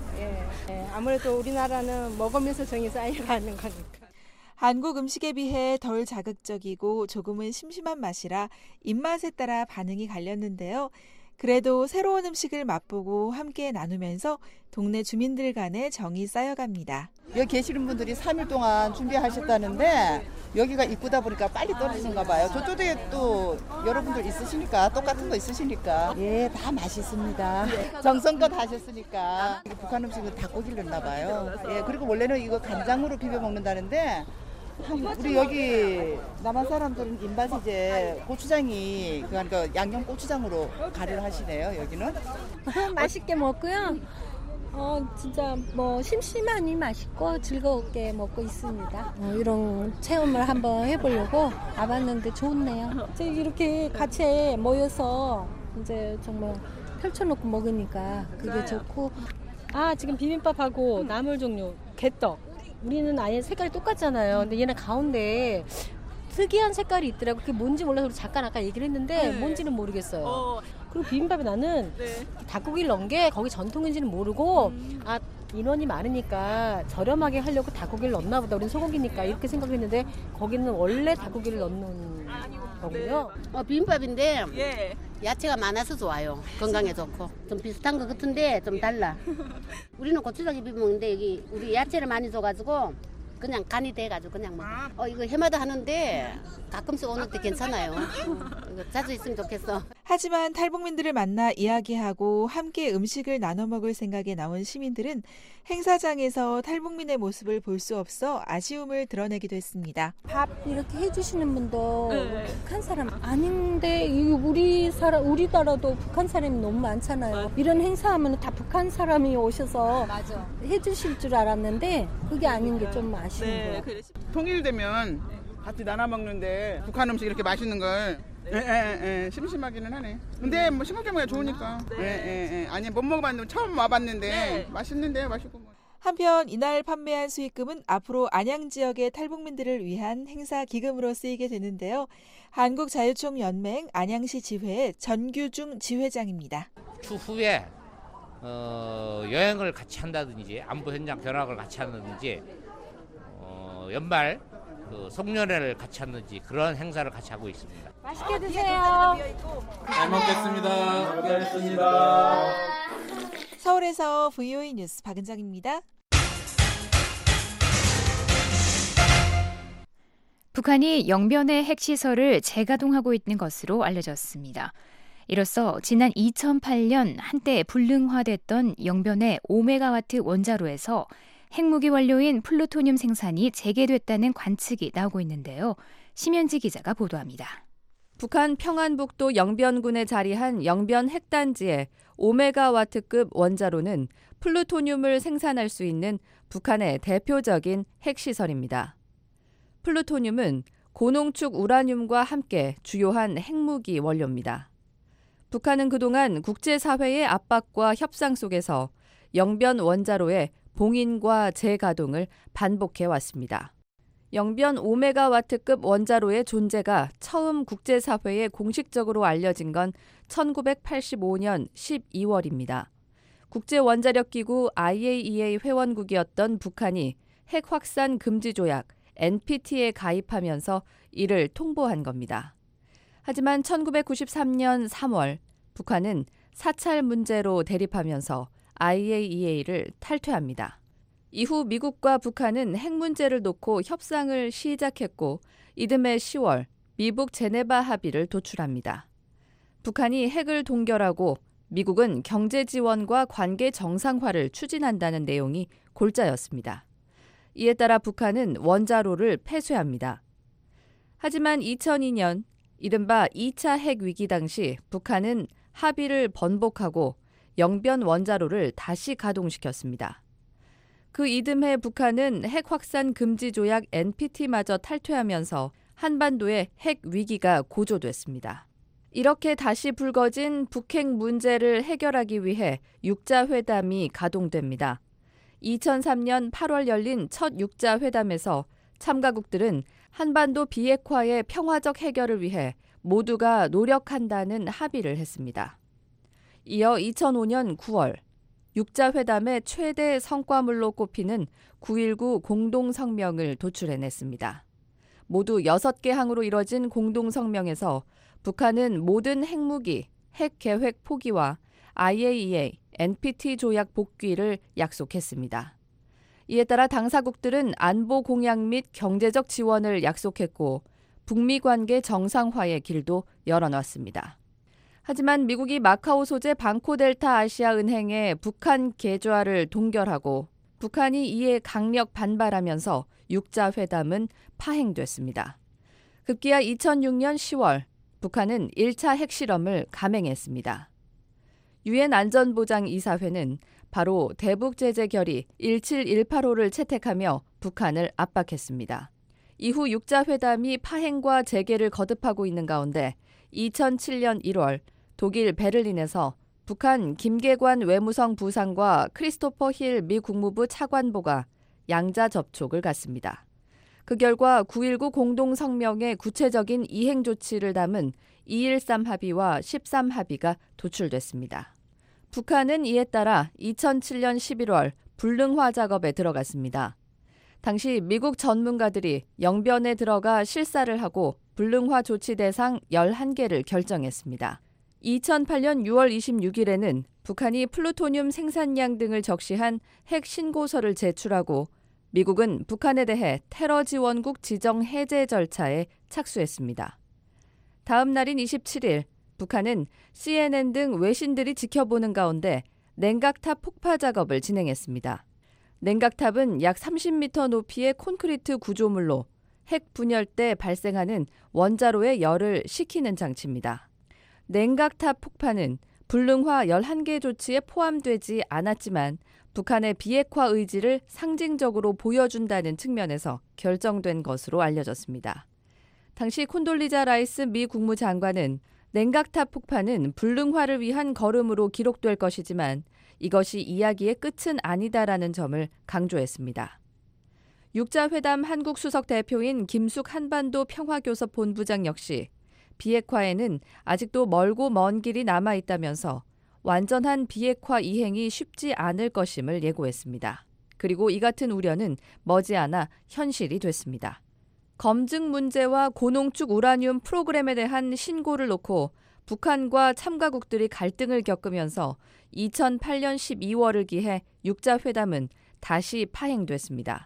아무래도 우리나라는 먹으면서 정이 쌓여가는 거니까. 한국 음식에 비해 덜 자극적이고 조금은 심심한 맛이라 입맛에 따라 반응이 갈렸는데요. 그래도 새로운 음식을 맛보고 함께 나누면서 동네 주민들 간의 정이 쌓여갑니다. 여기 계시는 분들이 3일 동안 준비하셨다는데 여기가 입구다 보니까 빨리 떨어지는가 봐요. 저쪽에 또 여러분들 있으시니까 똑같은 거 있으시니까 다 맛있습니다. 정성껏 하셨으니까 북한 음식은 닭고기를 넣나 봐요. 그리고 원래는 이거 간장으로 비벼 먹는다는데 우리 여기 남한 사람들은 입맛이제 고추장이 그러니까 양념 고추장으로 가려를 하시네요. 여기는 맛있게 먹고요. 진짜 뭐 심심하니 맛있고 즐겁게 먹고 있습니다. 이런 체험을 한번 해보려고 와봤는데 좋네요. 이렇게 같이 모여서 이제 정말 펼쳐놓고 먹으니까 그게 좋고. 지금 비빔밥하고 나물 종류, 개떡. 우리는 아예 색깔이 똑같잖아요. 근데 얘는 가운데 특이한 색깔이 있더라고. 그게 뭔지 몰라서 우리 잠깐 아까 얘기를 했는데 뭔지는 모르겠어요. 그리고 비빔밥에 나는 닭고기를 넣은 게 거기 전통인지는 모르고 인원이 많으니까 저렴하게 하려고 닭고기를 넣나 보다. 우리는 소고기니까 이렇게 생각했는데 거기는 원래 닭고기를 넣는 거고요. 비빔밥인데 야채가 많아서 좋아요. 건강에 좋고. 좀 비슷한 것 같은데 좀 달라. 우리는 고추장에 비벼 먹는데 여기 우리 야채를 많이 줘가지고 그냥 간이 돼가지고 그냥 뭐 이거 해마다 하는데 가끔씩 오는 때 괜찮아요. 이거 자주 있으면 좋겠어. 하지만 탈북민들을 만나 이야기하고 함께 음식을 나눠 먹을 생각에 나온 시민들은 행사장에서 탈북민의 모습을 볼 수 없어 아쉬움을 드러내기도 했습니다. 밥 이렇게 해주시는 분도 북한 사람 아닌데 우리나라도 북한 사람이 너무 많잖아요. 이런 행사하면 다 북한 사람이 오셔서 해주실 줄 알았는데 그게 아닌 게 좀 아쉬운 거예요. 통일되면 같이 나눠 먹는데 북한 음식 이렇게 맛있는 걸 심심하기는 하네. 근데 뭐 생각해보면 좋으니까. 아니 못 먹어봤는데 처음 와봤는데 맛있는데 맛있고 뭐. 한편 이날 판매한 수익금은 앞으로 안양 지역의 탈북민들을 위한 행사 기금으로 쓰이게 되는데요. 한국자유총연맹 안양시 지회 전규중 지회장입니다. 추후에 여행을 같이 한다든지 안보 현장 견학을 같이 한다든지 연말 송년회를 같이 하는지 그런 행사를 같이 하고 있습니다. 맛있게 드세요. 잘 먹겠습니다. 고생하셨습니다. 서울에서 VOA 뉴스 박은정입니다. 북한이 영변의 핵시설을 재가동하고 있는 것으로 알려졌습니다. 이로써 지난 2008년 한때 불능화됐던 영변의 5메가와트 원자로에서 핵무기 원료인 플루토늄 생산이 재개됐다는 관측이 나오고 있는데요. 심현지 기자가 보도합니다. 북한 평안북도 영변군에 자리한 영변 핵단지의 5메가와트급 원자로는 플루토늄을 생산할 수 있는 북한의 대표적인 핵시설입니다. 플루토늄은 고농축 우라늄과 함께 주요한 핵무기 원료입니다. 북한은 그동안 국제사회의 압박과 협상 속에서 영변 원자로의 봉인과 재가동을 반복해왔습니다. 영변 5메가와트급 원자로의 존재가 처음 국제사회에 공식적으로 알려진 건 1985년 12월입니다. 국제원자력기구 IAEA 회원국이었던 북한이 핵확산 금지조약 NPT에 가입하면서 이를 통보한 겁니다. 하지만 1993년 3월 북한은 사찰 문제로 대립하면서 IAEA를 탈퇴합니다. 이후 미국과 북한은 핵 문제를 놓고 협상을 시작했고 이듬해 10월 미북 제네바 합의를 도출합니다. 북한이 핵을 동결하고 미국은 경제 지원과 관계 정상화를 추진한다는 내용이 골자였습니다. 이에 따라 북한은 원자로를 폐쇄합니다. 하지만 2002년 이른바 2차 핵 위기 당시 북한은 합의를 번복하고 영변 원자로를 다시 가동시켰습니다. 그 이듬해 북한은 핵 확산 금지 조약 NPT마저 탈퇴하면서 한반도의 핵 위기가 고조됐습니다. 이렇게 다시 불거진 북핵 문제를 해결하기 위해 육자회담이 가동됩니다. 2003년 8월 열린 첫 육자회담에서 참가국들은 한반도 비핵화의 평화적 해결을 위해 모두가 노력한다는 합의를 했습니다. 이어 2005년 9월 육자회담의 최대 성과물로 꼽히는 9.19 공동성명을 도출해냈습니다. 모두 6개 항으로 이뤄진 공동성명에서 북한은 모든 핵무기, 핵계획 포기와 IAEA, NPT 조약 복귀를 약속했습니다. 이에 따라 당사국들은 안보 공약 및 경제적 지원을 약속했고 북미 관계 정상화의 길도 열어놨습니다. 하지만 미국이 마카오 소재 방코델타 아시아 은행의 북한 계좌를 동결하고 북한이 이에 강력 반발하면서 육자회담은 파행됐습니다. 급기야 2006년 10월 북한은 1차 핵실험을 감행했습니다. 유엔 안전보장이사회는 바로 대북 제재 결의 17185를 채택하며 북한을 압박했습니다. 이후 6자 회담이 파행과 재개를 거듭하고 있는 가운데 2007년 1월 독일 베를린에서 북한 김계관 외무성 부상과 크리스토퍼 힐 미 국무부 차관보가 양자 접촉을 갖습니다. 그 결과 9.19 공동성명의 구체적인 이행 조치를 담은 213 합의와 13 합의가 도출됐습니다. 북한은 이에 따라 2007년 11월 불능화 작업에 들어갔습니다. 당시 미국 전문가들이 영변에 들어가 실사를 하고 불능화 조치 대상 11개를 결정했습니다. 2008년 6월 26일에는 북한이 플루토늄 생산량 등을 적시한 핵 신고서를 제출하고 미국은 북한에 대해 테러 지원국 지정 해제 절차에 착수했습니다. 다음 날인 27일 북한은 CNN 등 외신들이 지켜보는 가운데 냉각탑 폭파 작업을 진행했습니다. 냉각탑은 약 30m 높이의 콘크리트 구조물로 핵 분열 때 발생하는 원자로의 열을 식히는 장치입니다. 냉각탑 폭파는 불능화 11개 조치에 포함되지 않았지만 북한의 비핵화 의지를 상징적으로 보여준다는 측면에서 결정된 것으로 알려졌습니다. 당시 콘돌리자 라이스 미 국무장관은 냉각탑 폭파는 불능화를 위한 걸음으로 기록될 것이지만 이것이 이야기의 끝은 아니다라는 점을 강조했습니다. 6자 회담 한국 수석 대표인 김숙 한반도 평화교섭 본부장 역시 비핵화에는 아직도 멀고 먼 길이 남아있다면서 완전한 비핵화 이행이 쉽지 않을 것임을 예고했습니다. 그리고 이 같은 우려는 머지않아 현실이 됐습니다. 검증 문제와 고농축 우라늄 프로그램에 대한 신고를 놓고 북한과 참가국들이 갈등을 겪으면서 2008년 12월을 기해 6자 회담은 다시 파행됐습니다.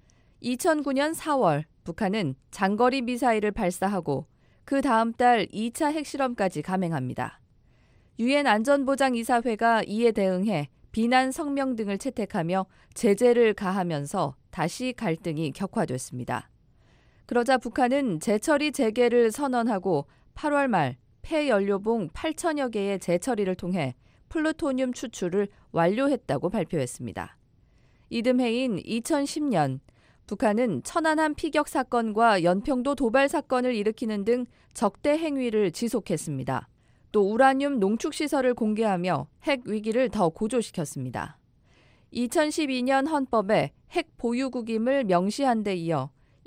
2009년 4월 북한은 장거리 미사일을 발사하고 그 다음 달 2차 핵실험까지 감행합니다. 유엔 안전보장이사회가 이에 대응해 비난 성명 등을 채택하며 제재를 가하면서 다시 갈등이 격화됐습니다. 그러자 북한은 재처리 재개를 선언하고 8월 말 폐연료봉 8천여 개의 재처리를 통해 플루토늄 추출을 완료했다고 발표했습니다. 이듬해인 2010년 북한은 천안함 피격 사건과 연평도 도발 사건을 일으키는 등 적대 행위를 지속했습니다. 또 우라늄 농축시설을 공개하며 핵 위기를 더 고조시켰습니다. 2012년 헌법에 핵 보유국임을 명시한 데 이어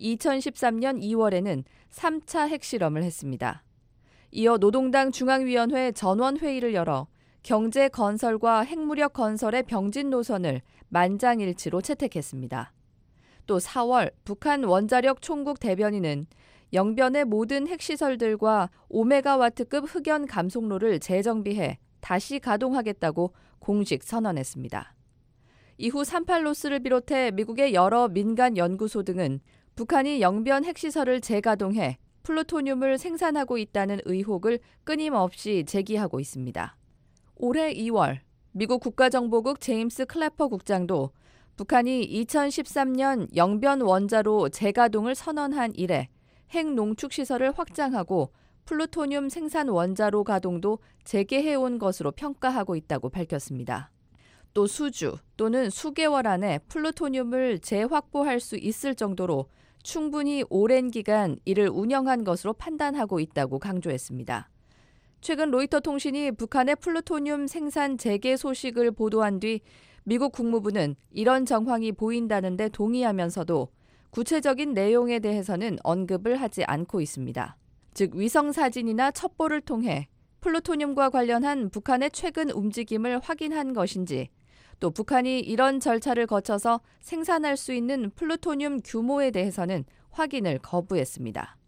2013년 2월에는 3차 핵실험을 했습니다. 이어 노동당 중앙위원회 전원회의를 열어 경제 건설과 핵무력 건설의 병진 노선을 만장일치로 채택했습니다. 또 4월 북한 원자력 총국 대변인은 영변의 모든 핵시설들과 오메가와트급 흑연 감속로를 재정비해 다시 가동하겠다고 공식 선언했습니다. 이후 38로스를 비롯해 미국의 여러 민간 연구소 등은 북한이 영변 핵시설을 재가동해 플루토늄을 생산하고 있다는 의혹을 끊임없이 제기하고 있습니다. 올해 2월 미국 국가정보국 제임스 클래퍼 국장도 북한이 2013년 영변 원자로 재가동을 선언한 이래 핵 농축시설을 확장하고 플루토늄 생산 원자로 가동도 재개해온 것으로 평가하고 있다고 밝혔습니다. 또 수주 또는 수개월 안에 플루토늄을 재확보할 수 있을 정도로 충분히 오랜 기간 이를 운영한 것으로 판단하고 있다고 강조했습니다. 최근 로이터 통신이 북한의 플루토늄 생산 재개 소식을 보도한 뒤 미국 국무부는 이런 정황이 보인다는 데 동의하면서도 구체적인 내용에 대해서는 언급을 하지 않고 있습니다. 즉 위성 사진이나 첩보를 통해 플루토늄과 관련한 북한의 최근 움직임을 확인한 것인지 또 북한이 이런 절차를 거쳐서 생산할 수 있는 플루토늄 규모에 대해서는 확인을 거부했습니다.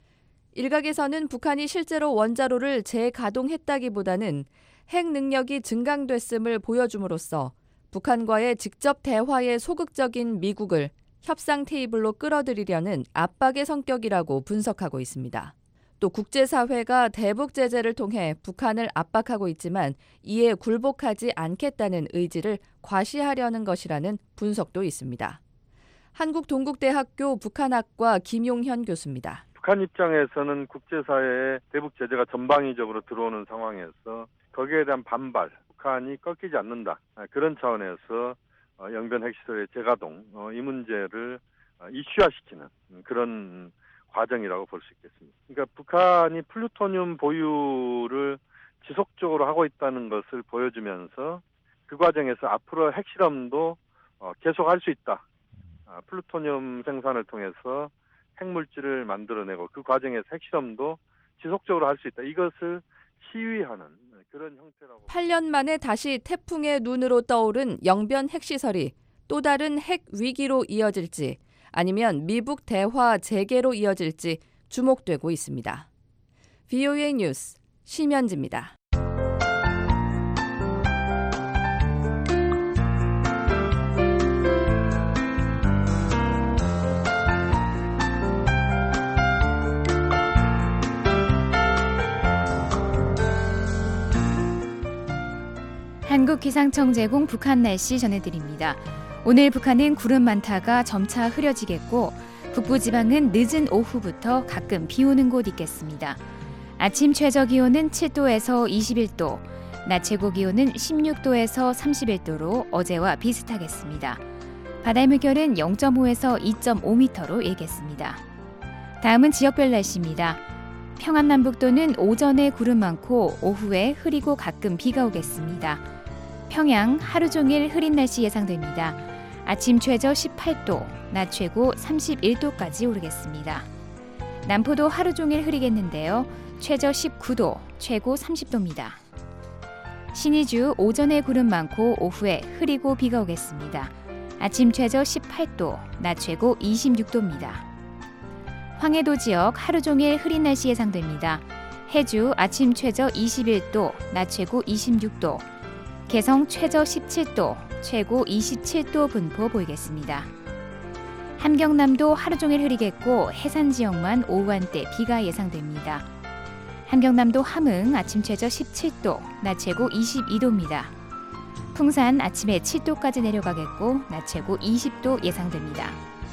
일각에서는 북한이 실제로 원자로를 재가동했다기보다는 핵 능력이 증강됐음을 보여줌으로써 북한과의 직접 대화에 소극적인 미국을 협상 테이블로 끌어들이려는 압박의 성격이라고 분석하고 있습니다. 또 국제사회가 대북 제재를 통해 북한을 압박하고 있지만 이에 굴복하지 않겠다는 의지를 과시하려는 것이라는 분석도 있습니다. 한국동국대학교 북한학과 김용현 교수입니다. 북한 입장에서는 국제사회에 대북 제재가 전방위적으로 들어오는 상황에서 거기에 대한 반발, 북한이 꺾이지 않는다. 그런 차원에서 영변 핵시설의 재가동 이 문제를 이슈화시키는 그런 과정이라고 볼 수 있겠습니다. 그러니까 북한이 플루토늄 보유를 지속적으로 하고 있다는 것을 보여주면서 그 과정에서 앞으로 핵실험도 계속할 수 있다. 플루토늄 생산을 통해서 핵물질을 만들어내고 그 과정에서 핵실험도 지속적으로 할 수 있다. 이것을 시위하는 그런 형태라고. 8년 만에 다시 태풍의 눈으로 떠오른 영변 핵시설이 또 다른 핵 위기로 이어질지 아니면 미북 대화 재개로 이어질지 주목되고 있습니다. VOA 뉴스 심연지입니다. 한국기상청 제공 북한 날씨 전해드립니다. 오늘 북한은 구름 많다가 점차 흐려지겠고 북부지방은 늦은 오후부터 가끔 비 오는 곳 있겠습니다. 아침 최저기온은 7도에서 21도, 낮 최고기온은 16도에서 31도로 어제와 비슷하겠습니다. 바다의 물결은 0.5에서 2.5m로 일겠습니다. 다음은 지역별 날씨입니다. 평안남북도는 오전에 구름 많고 오후에 흐리고 가끔 비가 오겠습니다. 평양 하루 종일 흐린 날씨 예상됩니다. 아침 최저 18도, 낮 최고 31도까지 오르겠습니다. 남포도 하루 종일 흐리겠는데요. 최저 19도, 최고 30도입니다. 신의주 오전에 구름 많고 오후에 흐리고 비가 오겠습니다. 아침 최저 18도, 낮 최고 26도입니다. 황해도 지역 하루 종일 흐린 날씨 예상됩니다. 해주 아침 최저 21도, 낮 최고 26도, 개성 최저 17도, 최고 27도 분포 보이겠습니다. 함경남도 하루 종일 흐리겠고 해산 지역만 오후 한때 비가 예상됩니다. 함경남도 함흥 아침 최저 17도, 낮 최고 22도입니다. 풍산 아침에 7도까지 내려가겠고 낮 최고 20도 예상됩니다.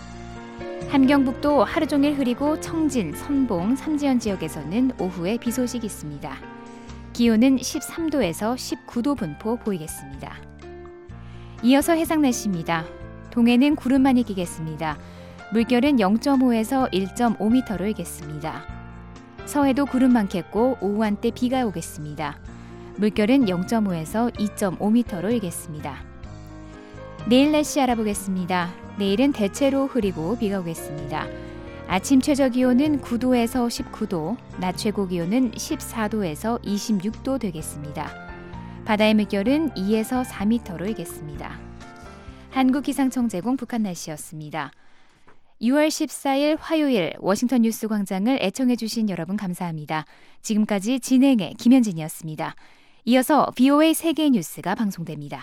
함경북도 하루 종일 흐리고 청진, 선봉, 삼지연 지역에서는 오후에 비 소식이 있습니다. 기온은 13도에서 19도 분포 보이겠습니다. 이어서 해상 날씨입니다. 동해는 구름만이 끼겠습니다. 물결은 0.5에서 1.5m로 일겠습니다. 서해도 구름 많겠고 오후 한때 비가 오겠습니다. 물결은 0.5에서 2.5m로 일겠습니다. 내일 날씨 알아보겠습니다. 내일은 대체로 흐리고 비가 오겠습니다. 아침 최저기온은 9도에서 19도, 낮 최고기온은 14도에서 26도 되겠습니다. 바다의 물결은 2에서 4m로 일겠습니다. 한국기상청 제공 북한 날씨였습니다. 6월 14일 화요일 워싱턴 뉴스 광장을 애청해 주신 여러분 감사합니다. 지금까지 진행의 김현진이었습니다. 이어서 VOA 세계 뉴스가 방송됩니다.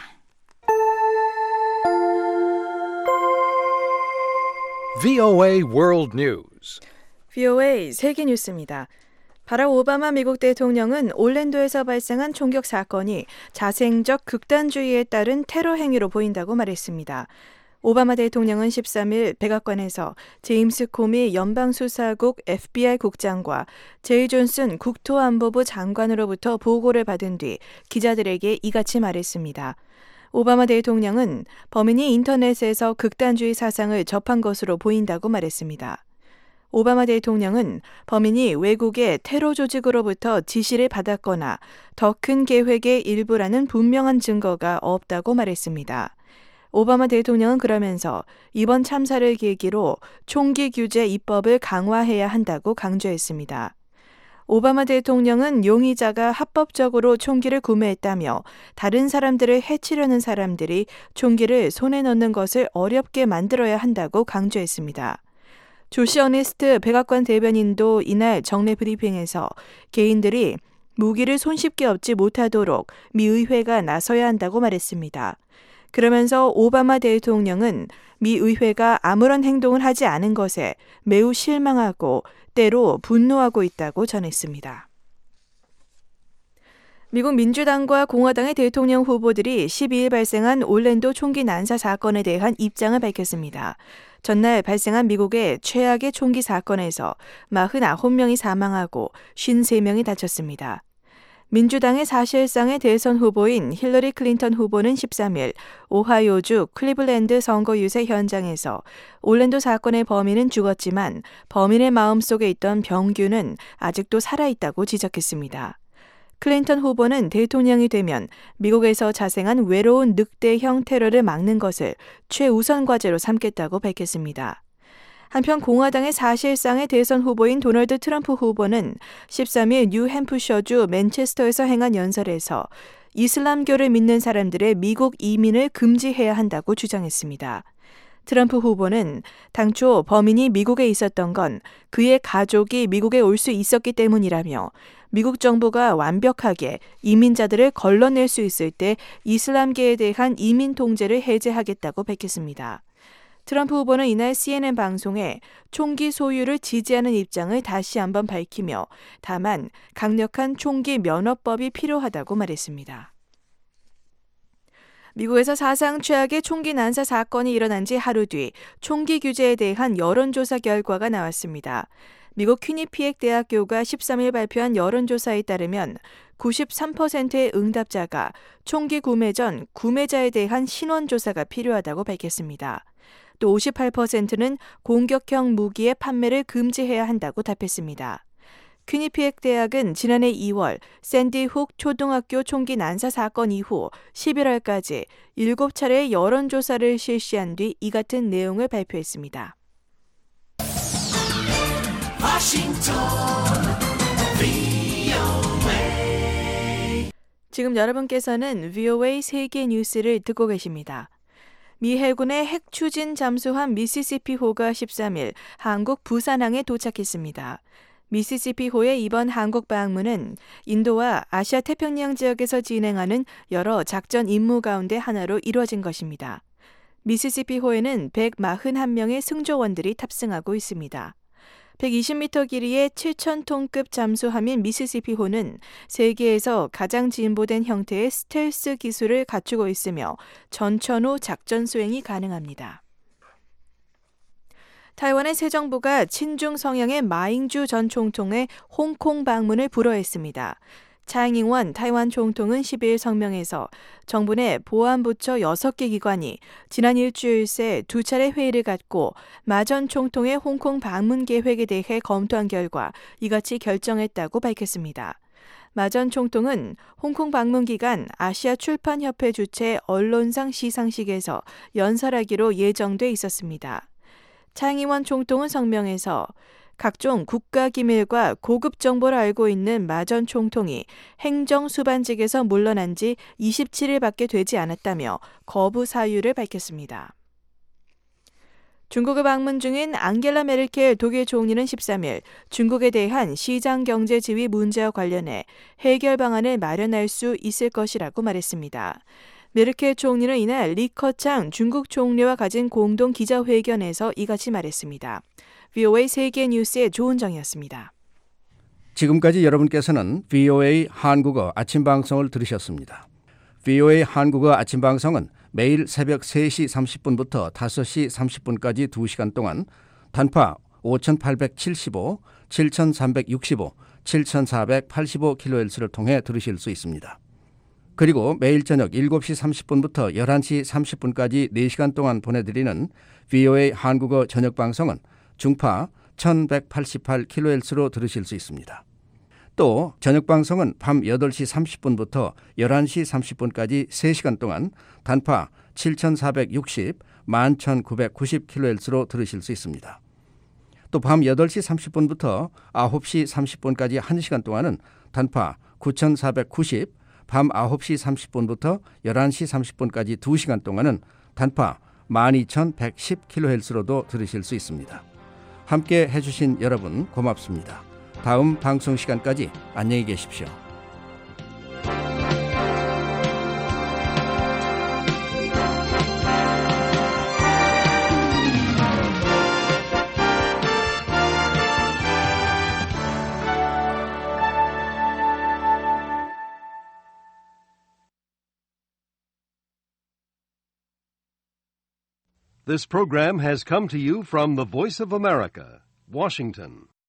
VOA World News. VOA 세계 뉴스입니다. 바락 오바마 미국 대통령은 올랜도에서 발생한 총격 사건이 자생적 극단주의에 따른 테러 행위로 보인다고 말했습니다. 오바마 대통령은 13일 백악관에서 제임스 코미 연방수사국 FBI 국장과 제이 존슨 국토안보부 장관으로부터 보고를 받은 뒤 기자들에게 이같이 말했습니다. 오바마 대통령은 범인이 인터넷에서 극단주의 사상을 접한 것으로 보인다고 말했습니다. 오바마 대통령은 범인이 외국의 테러 조직으로부터 지시를 받았거나 더 큰 계획의 일부라는 분명한 증거가 없다고 말했습니다. 오바마 대통령은 그러면서 이번 참사를 계기로 총기 규제 입법을 강화해야 한다고 강조했습니다. 오바마 대통령은 용의자가 합법적으로 총기를 구매했다며 다른 사람들을 해치려는 사람들이 총기를 손에 넣는 것을 어렵게 만들어야 한다고 강조했습니다. 조시 어네스트 백악관 대변인도 이날 정례 브리핑에서 개인들이 무기를 손쉽게 얻지 못하도록 미 의회가 나서야 한다고 말했습니다. 그러면서 오바마 대통령은 미 의회가 아무런 행동을 하지 않은 것에 매우 실망하고 때로 분노하고 있다고 전했습니다. 미국 민주당과 공화당의 대통령 후보들이 12일 발생한 올랜도 총기 난사 사건에 대한 입장을 밝혔습니다. 전날 발생한 미국의 최악의 총기 사건에서 49명이 사망하고 53명이 다쳤습니다. 민주당의 사실상의 대선 후보인 힐러리 클린턴 후보는 13일 오하이오주 클리블랜드 선거 유세 현장에서 올랜도 사건의 범인은 죽었지만 범인의 마음속에 있던 병균은 아직도 살아있다고 지적했습니다. 클린턴 후보는 대통령이 되면 미국에서 자생한 외로운 늑대형 테러를 막는 것을 최우선 과제로 삼겠다고 밝혔습니다. 한편 공화당의 사실상의 대선 후보인 도널드 트럼프 후보는 13일 뉴햄프셔주 맨체스터에서 행한 연설에서 이슬람교를 믿는 사람들의 미국 이민을 금지해야 한다고 주장했습니다. 트럼프 후보는 당초 범인이 미국에 있었던 건 그의 가족이 미국에 올 수 있었기 때문이라며 미국 정부가 완벽하게 이민자들을 걸러낼 수 있을 때 이슬람계에 대한 이민 통제를 해제하겠다고 밝혔습니다. 트럼프 후보는 이날 CNN 방송에 총기 소유를 지지하는 입장을 다시 한번 밝히며 다만 강력한 총기 면허법이 필요하다고 말했습니다. 미국에서 사상 최악의 총기 난사 사건이 일어난 지 하루 뒤 총기 규제에 대한 여론조사 결과가 나왔습니다. 미국 퀴니피액 대학교가 13일 발표한 여론조사에 따르면 93%의 응답자가 총기 구매 전 구매자에 대한 신원조사가 필요하다고 밝혔습니다. 또 58%는 공격형 무기의 판매를 금지해야 한다고 답했습니다. 퀴니피액 대학은 지난해 2월 샌디 훅 초등학교 총기 난사 사건 이후 11월까지 7차례의 여론조사를 실시한 뒤 이 같은 내용을 발표했습니다. 지금 여러분께서는 VOA 세계 뉴스를 듣고 계십니다. 미 해군의 핵 추진 잠수함 미시시피호가 13일 한국 부산항에 도착했습니다. 미시시피호의 이번 한국 방문은 인도와 아시아 태평양 지역에서 진행하는 여러 작전 임무 가운데 하나로 이루어진 것입니다. 미시시피호에는 141명의 승조원들이 탑승하고 있습니다. 120m 길이의 7,000톤급 잠수함인 미시시피호는 세계에서 가장 진보된 형태의 스텔스 기술을 갖추고 있으며 전천후 작전 수행이 가능합니다. 타이완의 새 정부가 친중 성향의 마잉주 전 총통의 홍콩 방문을 불허했습니다. 차잉잉원 타이완 총통은 12일 성명에서 정부 내 보안부처 6개 기관이 지난 일주일 새 2차례 회의를 갖고 마 전 총통의 홍콩 방문 계획에 대해 검토한 결과 이같이 결정했다고 밝혔습니다. 마 전 총통은 홍콩 방문 기간 아시아 출판협회 주최 언론상 시상식에서 연설하기로 예정돼 있었습니다. 차잉잉원 총통은 성명에서 각종 국가기밀과 고급 정보를 알고 있는 마 전 총통이 행정 수반직에서 물러난 지 27일밖에 되지 않았다며 거부 사유를 밝혔습니다. 중국을 방문 중인 앙겔라 메르켈 독일 총리는 13일 중국에 대한 시장 경제 지위 문제와 관련해 해결 방안을 마련할 수 있을 것이라고 말했습니다. 메르켈 총리는 이날 리커창 중국 총리와 가진 공동 기자회견에서 이같이 말했습니다. VOA 세계 뉴스의 조은정이었습니다. 지금까지 여러분께서는 VOA 한국어 아침 방송을 들으셨습니다. VOA 한국어 아침 방송은 매일 새벽 3시 30분부터 5시 30분까지 2시간 동안 단파 5875, 7365, 7485kHz를 통해 들으실 수 있습니다. 그리고 매일 저녁 7시 30분부터 11시 30분까지 4시간 동안 보내드리는 VOA 한국어 저녁 방송은 중파 1188kHz로 들으실 수 있습니다. 또 저녁 방송은 밤 8시 30분부터 11시 30분까지 3시간 동안 단파 7460, 11990kHz로 들으실 수 있습니다. 또 밤 8시 30분부터 9시 30분까지 1시간 동안은 단파 9490, 밤 9시 30분부터 11시 30분까지 2시간 동안은 단파 12110kHz로도 들으실 수 있습니다. 함께 해주신 여러분 고맙습니다. 다음 방송 시간까지 안녕히 계십시오. This program has come to you from the Voice of America, Washington.